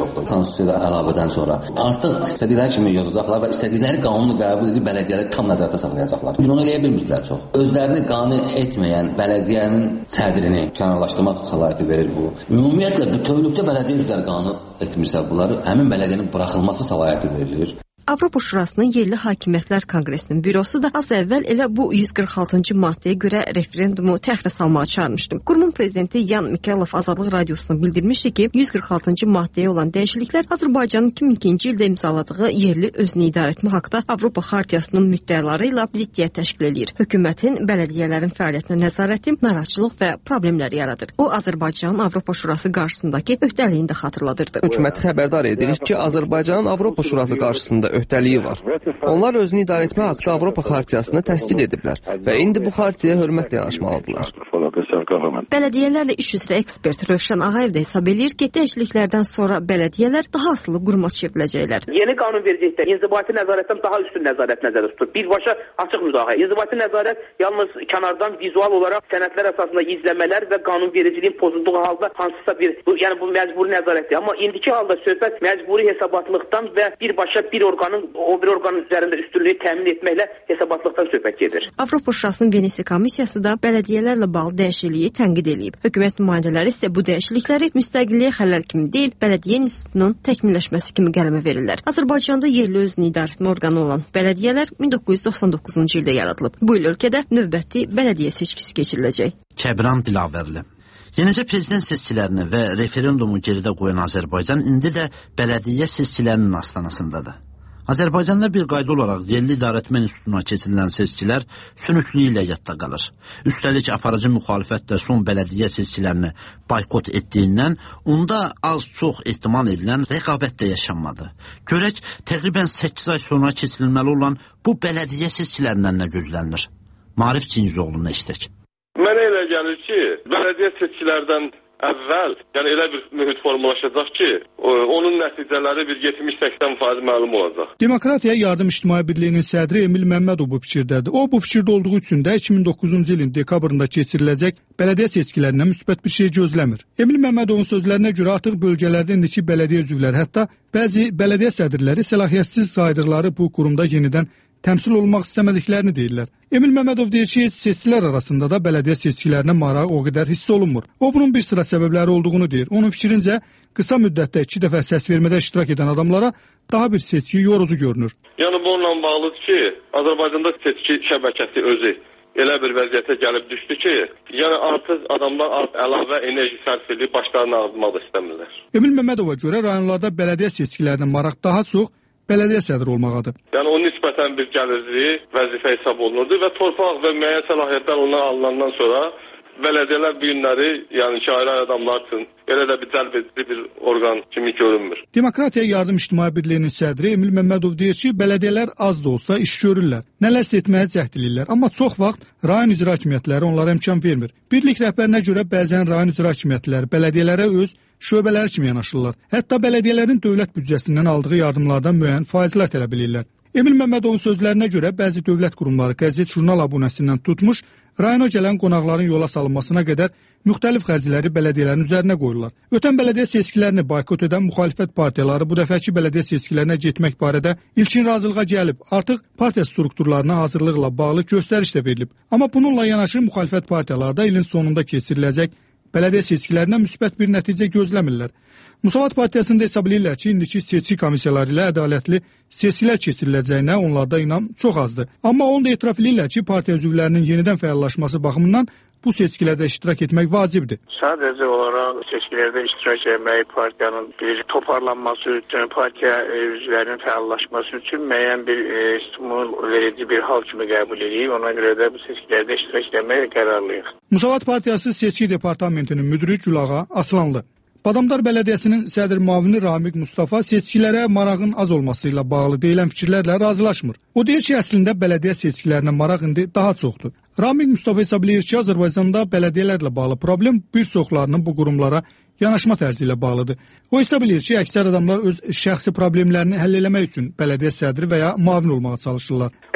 yoxdur. Konstitusiyada əlavədən sonra artıq istədikləri kimi yazacaqlar və istədikləri qanunu qəbul edib bələdiyyələri tam nəzarətdə saxlayacaqlar. Bunu eləyə bilmirlər çox. Özlərini qane etməyən bələdiyyənin sədrini kənarlaşdırmaq səlahiyyəti verir bu. Ümumiyyətlə bütövlükdə bələdiyyə üzvləri qanun etmirsə bunları həmin bələdiyyənin buraxılması səlahiyyəti verilir. Avropa Şurasının Yerli Hakimiyyətlər Konqresinin bürosu da az əvvəl elə bu yüz qırx altıncı maddəyə görə referendumu təxirə salmağa çağırmışdı. Qurumun prezidenti Yan Mikelov Azadlıq Radiosuna bildirmişdi ki, yüz qırx altıncı maddəyə olan dəyişikliklər Azərbaycanın iki min ikinci ildə imzaladığı yerli özünü idarə etmə haqqında Avropa Xartiyasının müddəaları ilə ziddiyyət təşkil edir. Hökumətin bələdiyyələrin fəaliyyətinə nəzarəti narahatçılıq və problemlər yaradır. O, Azərbaycanın Avropa Şurası qarşısındakı öhdəliyini də xatırladırdı. Hökuməti xəbərdar edirik ki, Azərbaycanın Avropa Şurası qarşısında öhdəliyi var. Onlar özünü idarə etmə haqqında Avropa Xartiyasını təsdiq ediblər və indi bu xartiyaya hörmətlə yanaşmalıdırlar. Bələdiyyələrlə iş üzrə ekspert Rövşən Ağayev də hesab edir ki, dəyişikliklərdən sonra bələdiyyələr daha asılı quruma çevriləcəklər. Yeni qanun verəcəkdə inzibati nəzarətdən daha üstün nəzarət nəzərdə tutulur. Birbaşa açıq müdaxilə. İnzibati nəzarət yalnız kənardan vizual olaraq sənədlər əsasında izləmələr və qanunvericiliyin pozulduğu halda hansısa bir, bu, yəni bu məcburi nəzarətdir. Amma indiki halda söhbət məcburi hesabatlıqdan və birbaşa bir orqanın o bir orqanın üzərində üstünlüyü təmin etməklə hesabatlıqdan söhbət gedir. Avropa Şurasının Venesiya komissiyası da bələdiyyələrlə bağlı dəyişikliyi tənqid edib. Hökumət nümayəndələri isə bu dəyişiklikləri müstəqilliyə xələl kimi deyil, bələdiyyə institutunun təkmilləşməsi kimi qələmə verirlər. Azərbaycanda yerli özünü idarə etmə orqanı olan bələdiyyələr min doqquz yüz doxsan doqquzuncu ildə yaradılıb. Bu il ölkədə növbəti bələdiyyə seçkisi keçiriləcək. Kəbran Dilavərli. Yenicə prezident seçkilərini və referendumu geridə qoyan Azərbaycan indi də bələdiyyə seçkilərinin astanasındadır. Azərbaycanda bir qayda olaraq yerli idarəetmə institutuna keçirilən seçkilər sönüklüyü ilə yadda qalır. Üstəlik aparıcı müxalifət də son bələdiyyə seçkilərini boykot etdiyindən onda az-çox ehtimal edilən rəqabət də yaşanmadı. Görək, təqribən səkkiz ay sonra keçirilməli olan bu bələdiyyə seçkilərindən nə gözlənilir? Marif Cingizoğlu'nu eşitək. Mənə elə gəlir ki, bələdiyyə seçkilərdən əvvəl, yəni elə bir mühit formalaşacaq ki, onun nəticələri bir yetmiş səksən faiz məlum olacaq. Demokratiya Yardım İctimai Birliyinin sədri Emil Məmmədov bu fikirdədir. O, bu fikirdə olduğu üçün də iki min doqquzuncu ilin dekabrında keçiriləcək bələdiyyə seçkilərindən müsbət bir şey gözləmir. Emil Məmmədovun sözlərinə görə artıq bölgələrdə indiki bələdiyyə üzvləri, hətta bəzi bələdiyyə sədrləri səlahiyyətsiz saydıqları bu qurumda yenidən təmsil olmaq istəmədiklərini deyirlər. Emil Məmmədov deyir ki, seçicilər arasında da bələdiyyə seçkilərinə maraq o qədər hiss olunmur. O, bunun bir sıra səbəbləri olduğunu deyir. Onun fikrincə, qısa müddətdə iki dəfə səs vermədə iştirak edən adamlara daha bir seçki yorucu görünür. Yəni, bununla bağlıdır ki, Azərbaycanda seçki şəbəkəsi özü elə bir vəziyyətə gəlib düşdü ki, yəni artıq adamlar əlavə enerji sərf edib başlarına azmaq da istəmirlər. Emil Məmmədova görə rayonlarda bələdiyyə seçkilərinə maraq daha çox bələdiyyə sədri olmağıdır. Yəni o nisbətən bir gəlirli vəzifə hesab olunurdu və torpaq və müəyyən səlahiyyətlər ondan alınandan sonra bələdiyyələr bu günləri, yəni ki, ayrı adamlar üçün elə də bir cəlb edici bir orqan kimi görünmür. Demokratiya Yardım İctimai Birliyinin sədri Emil Məmmədov deyir ki, bələdiyyələr az da olsa iş görürlər, nələrsə etməyə cəhd edirlər, amma çox vaxt rayon icra hakimiyyətləri onlara imkan vermir. Birlik rəhbərinə görə bəzən rayon icra hakimiyyətləri bələdiyyələrə öz şöbələri kimi yanaşırlar. Hətta bələdiyyələrin dövlət büdcəsindən aldığı yardımlardan müəyyən faizlər tələb edirlər. Emil Məmmədovun sözlərinə görə bəzi dövlət qurumları qəzet jurnal abunəsindən tutmuş, rayona gələn qonaqların yola salınmasına qədər müxtəlif xərcləri bələdiyyələrin üzərinə qoyurlar. Ötən bələdiyyə seçkilərini boykot edən müxalifət partiyaları bu dəfəki bələdiyyə seçkilərinə getmək barədə ilkin razılığa gəlib. Artıq partiya strukturlarına hazırlıqla bağlı göstəriş də verilib. Amma bununla yanaşı müxalifət partiyaları da ilin sonunda keçiriləcək bələdiyyə seçkilərindən müsbət bir nəticə gözləmirlər. Musavat Partiyasında hesab edirlər ki, indiki seçki komissiyaları ilə ədalətli seçkilər keçiriləcəyinə onlarda inam çox azdır. Amma onu da etiraf edirlər ki, partiya üzvlərinin yenidən fəallaşması baxımından bu seçkilərdə iştirak etmək vacibdir. Sadəcə olaraq seçkilərdə iştirak etmək partiyanın bir toparlanması üçün, partiya üzvlərinin fəallaşması üçün müəyyən bir e, stimul verici bir hal kimi qəbul edib. Ona görə də bu seçkilərdə iştirak etməyə qərarlıyıq. Musavat Partiyası seçki departamentinin müdiri Gülağa Aslanlı. Badamdar Bələdiyyəsinin sədr müavini Ramiq Mustafa seçkilərə marağın az olması ilə bağlı deyilən fikirlərlə razılaşmır. O deyir ki, əslində bələdiyyə seçkilərinə maraq indi daha çoxdur. Ramiq Mustafa hesab edir ki, Azərbaycanda bələdiyyələrlə bağlı problem bir çoxlarının bu qurumlara yanaşma tərzi ilə bağlıdır. O hesab edir ki, əksər adamlar öz şəxsi problemlərini həll eləmək üçün bələdiyyə sədri və ya müavin olmağa çalışırlar.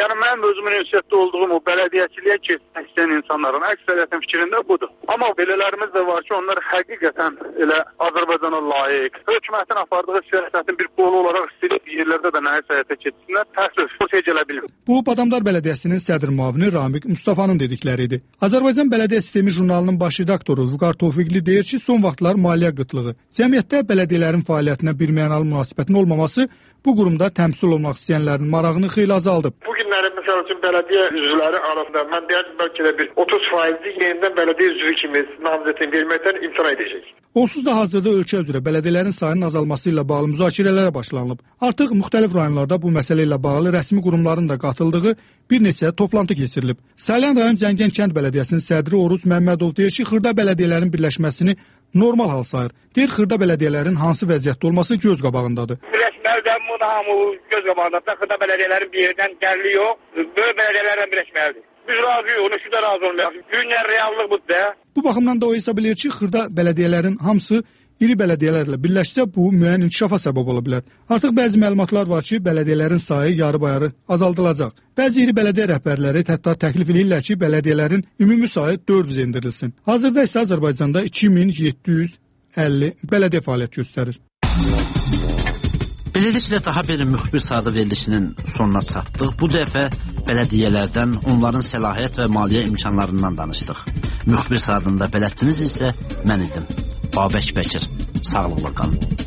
Yəni mənim özümün ünsiyyətdə olduğum o bələdiyyəçiliyə keçmək istəyən insanların əksəriyyətin fikrində budur. Amma belələrimiz də var ki, onlar həqiqətən elə Azərbaycana layiq, hökumətin apardığı siyasətin bir qolu olaraq istəyir yerlərdə də nəyisə həyata keçsinlər, təəssüf, bu şey gələ bilmir. Bu, Badamdar Bələdiyyəsinin sədr müavini Ramiq Mustafanın dedikləri idi. Azərbaycan Bələdiyyə Sistemi jurnalının baş redaktoru Vüqar Tofiqli deyir ki, son vaxtlar maliyyə qıtlığı, cəmiyyətdə bələdiyyələrin fəaliyyətinə birmənalı münasibətin olmaması bu qurumda təmsil olmaq istəyənlərin marağını xeyli azaldıb. Bu günləri məsəl üçün bələdiyyə üzvləri arasında mən deyərdim bəlkə də bir otuz faizi yenidən bələdiyyə üzvü kimi namizədini verməkdən imtina edəcək. Onsuz da hazırda ölkə üzrə bələdiyyələrin sayının azalması ilə bağlı müzakirələrə başlanılıb. Artıq müxtəlif rayonlarda bu məsələ ilə bağlı rəsmi qurumların da qatıldığı bir neçə toplantı keçirilib. Salyan rayon Cəngən kənd bələdiyyəsinin sədri Oruz Məmmədov deyir ki, xırda bələdiyyələrin birləşməsini normal hal sayır. Deyir, xırda bələdiyyələrin hansı vəziyyətdə olması göz qabağındadır. Birləşməlidir, bu da hamı göz qabağındadır. Xırda bələdiyyələrin bir yerdən gəlli yox, böyük bələdiyyələrlə birləşməlidir. Biz razıyıq, onu şu da razı olmayaq. Dünya reallıq budur da. Bu baxımdan da o hesab edir ki, xırda bələdiyyələrin hamısı iri bələdiyyələrlə birləşsə bu müəyyən inkişafa səbəb ola bilər. Artıq bəzi məlumatlar var ki, bələdiyyələrin sayı yarı-bayarı azaldılacaq. Bəzi iri bələdiyyə rəhbərləri hətta təklif edirlər ki, bələdiyyələrin ümumi sayı dörd yüz endirilsin. Hazırda isə Azərbaycanda iki min yeddi yüz əlli bələdiyyə fəaliyyət göstərir. Beləliklə daha bir müxbir saatı verilişinin sonuna çatdıq. Bu dəfə bələdiyyələrdən, onların səlahiyyət və maliyyə imkanlarından danışdıq. Müxbir saatında bələdçiniz isə mən idim. Babək Bəkir. Sağlıqla qalın.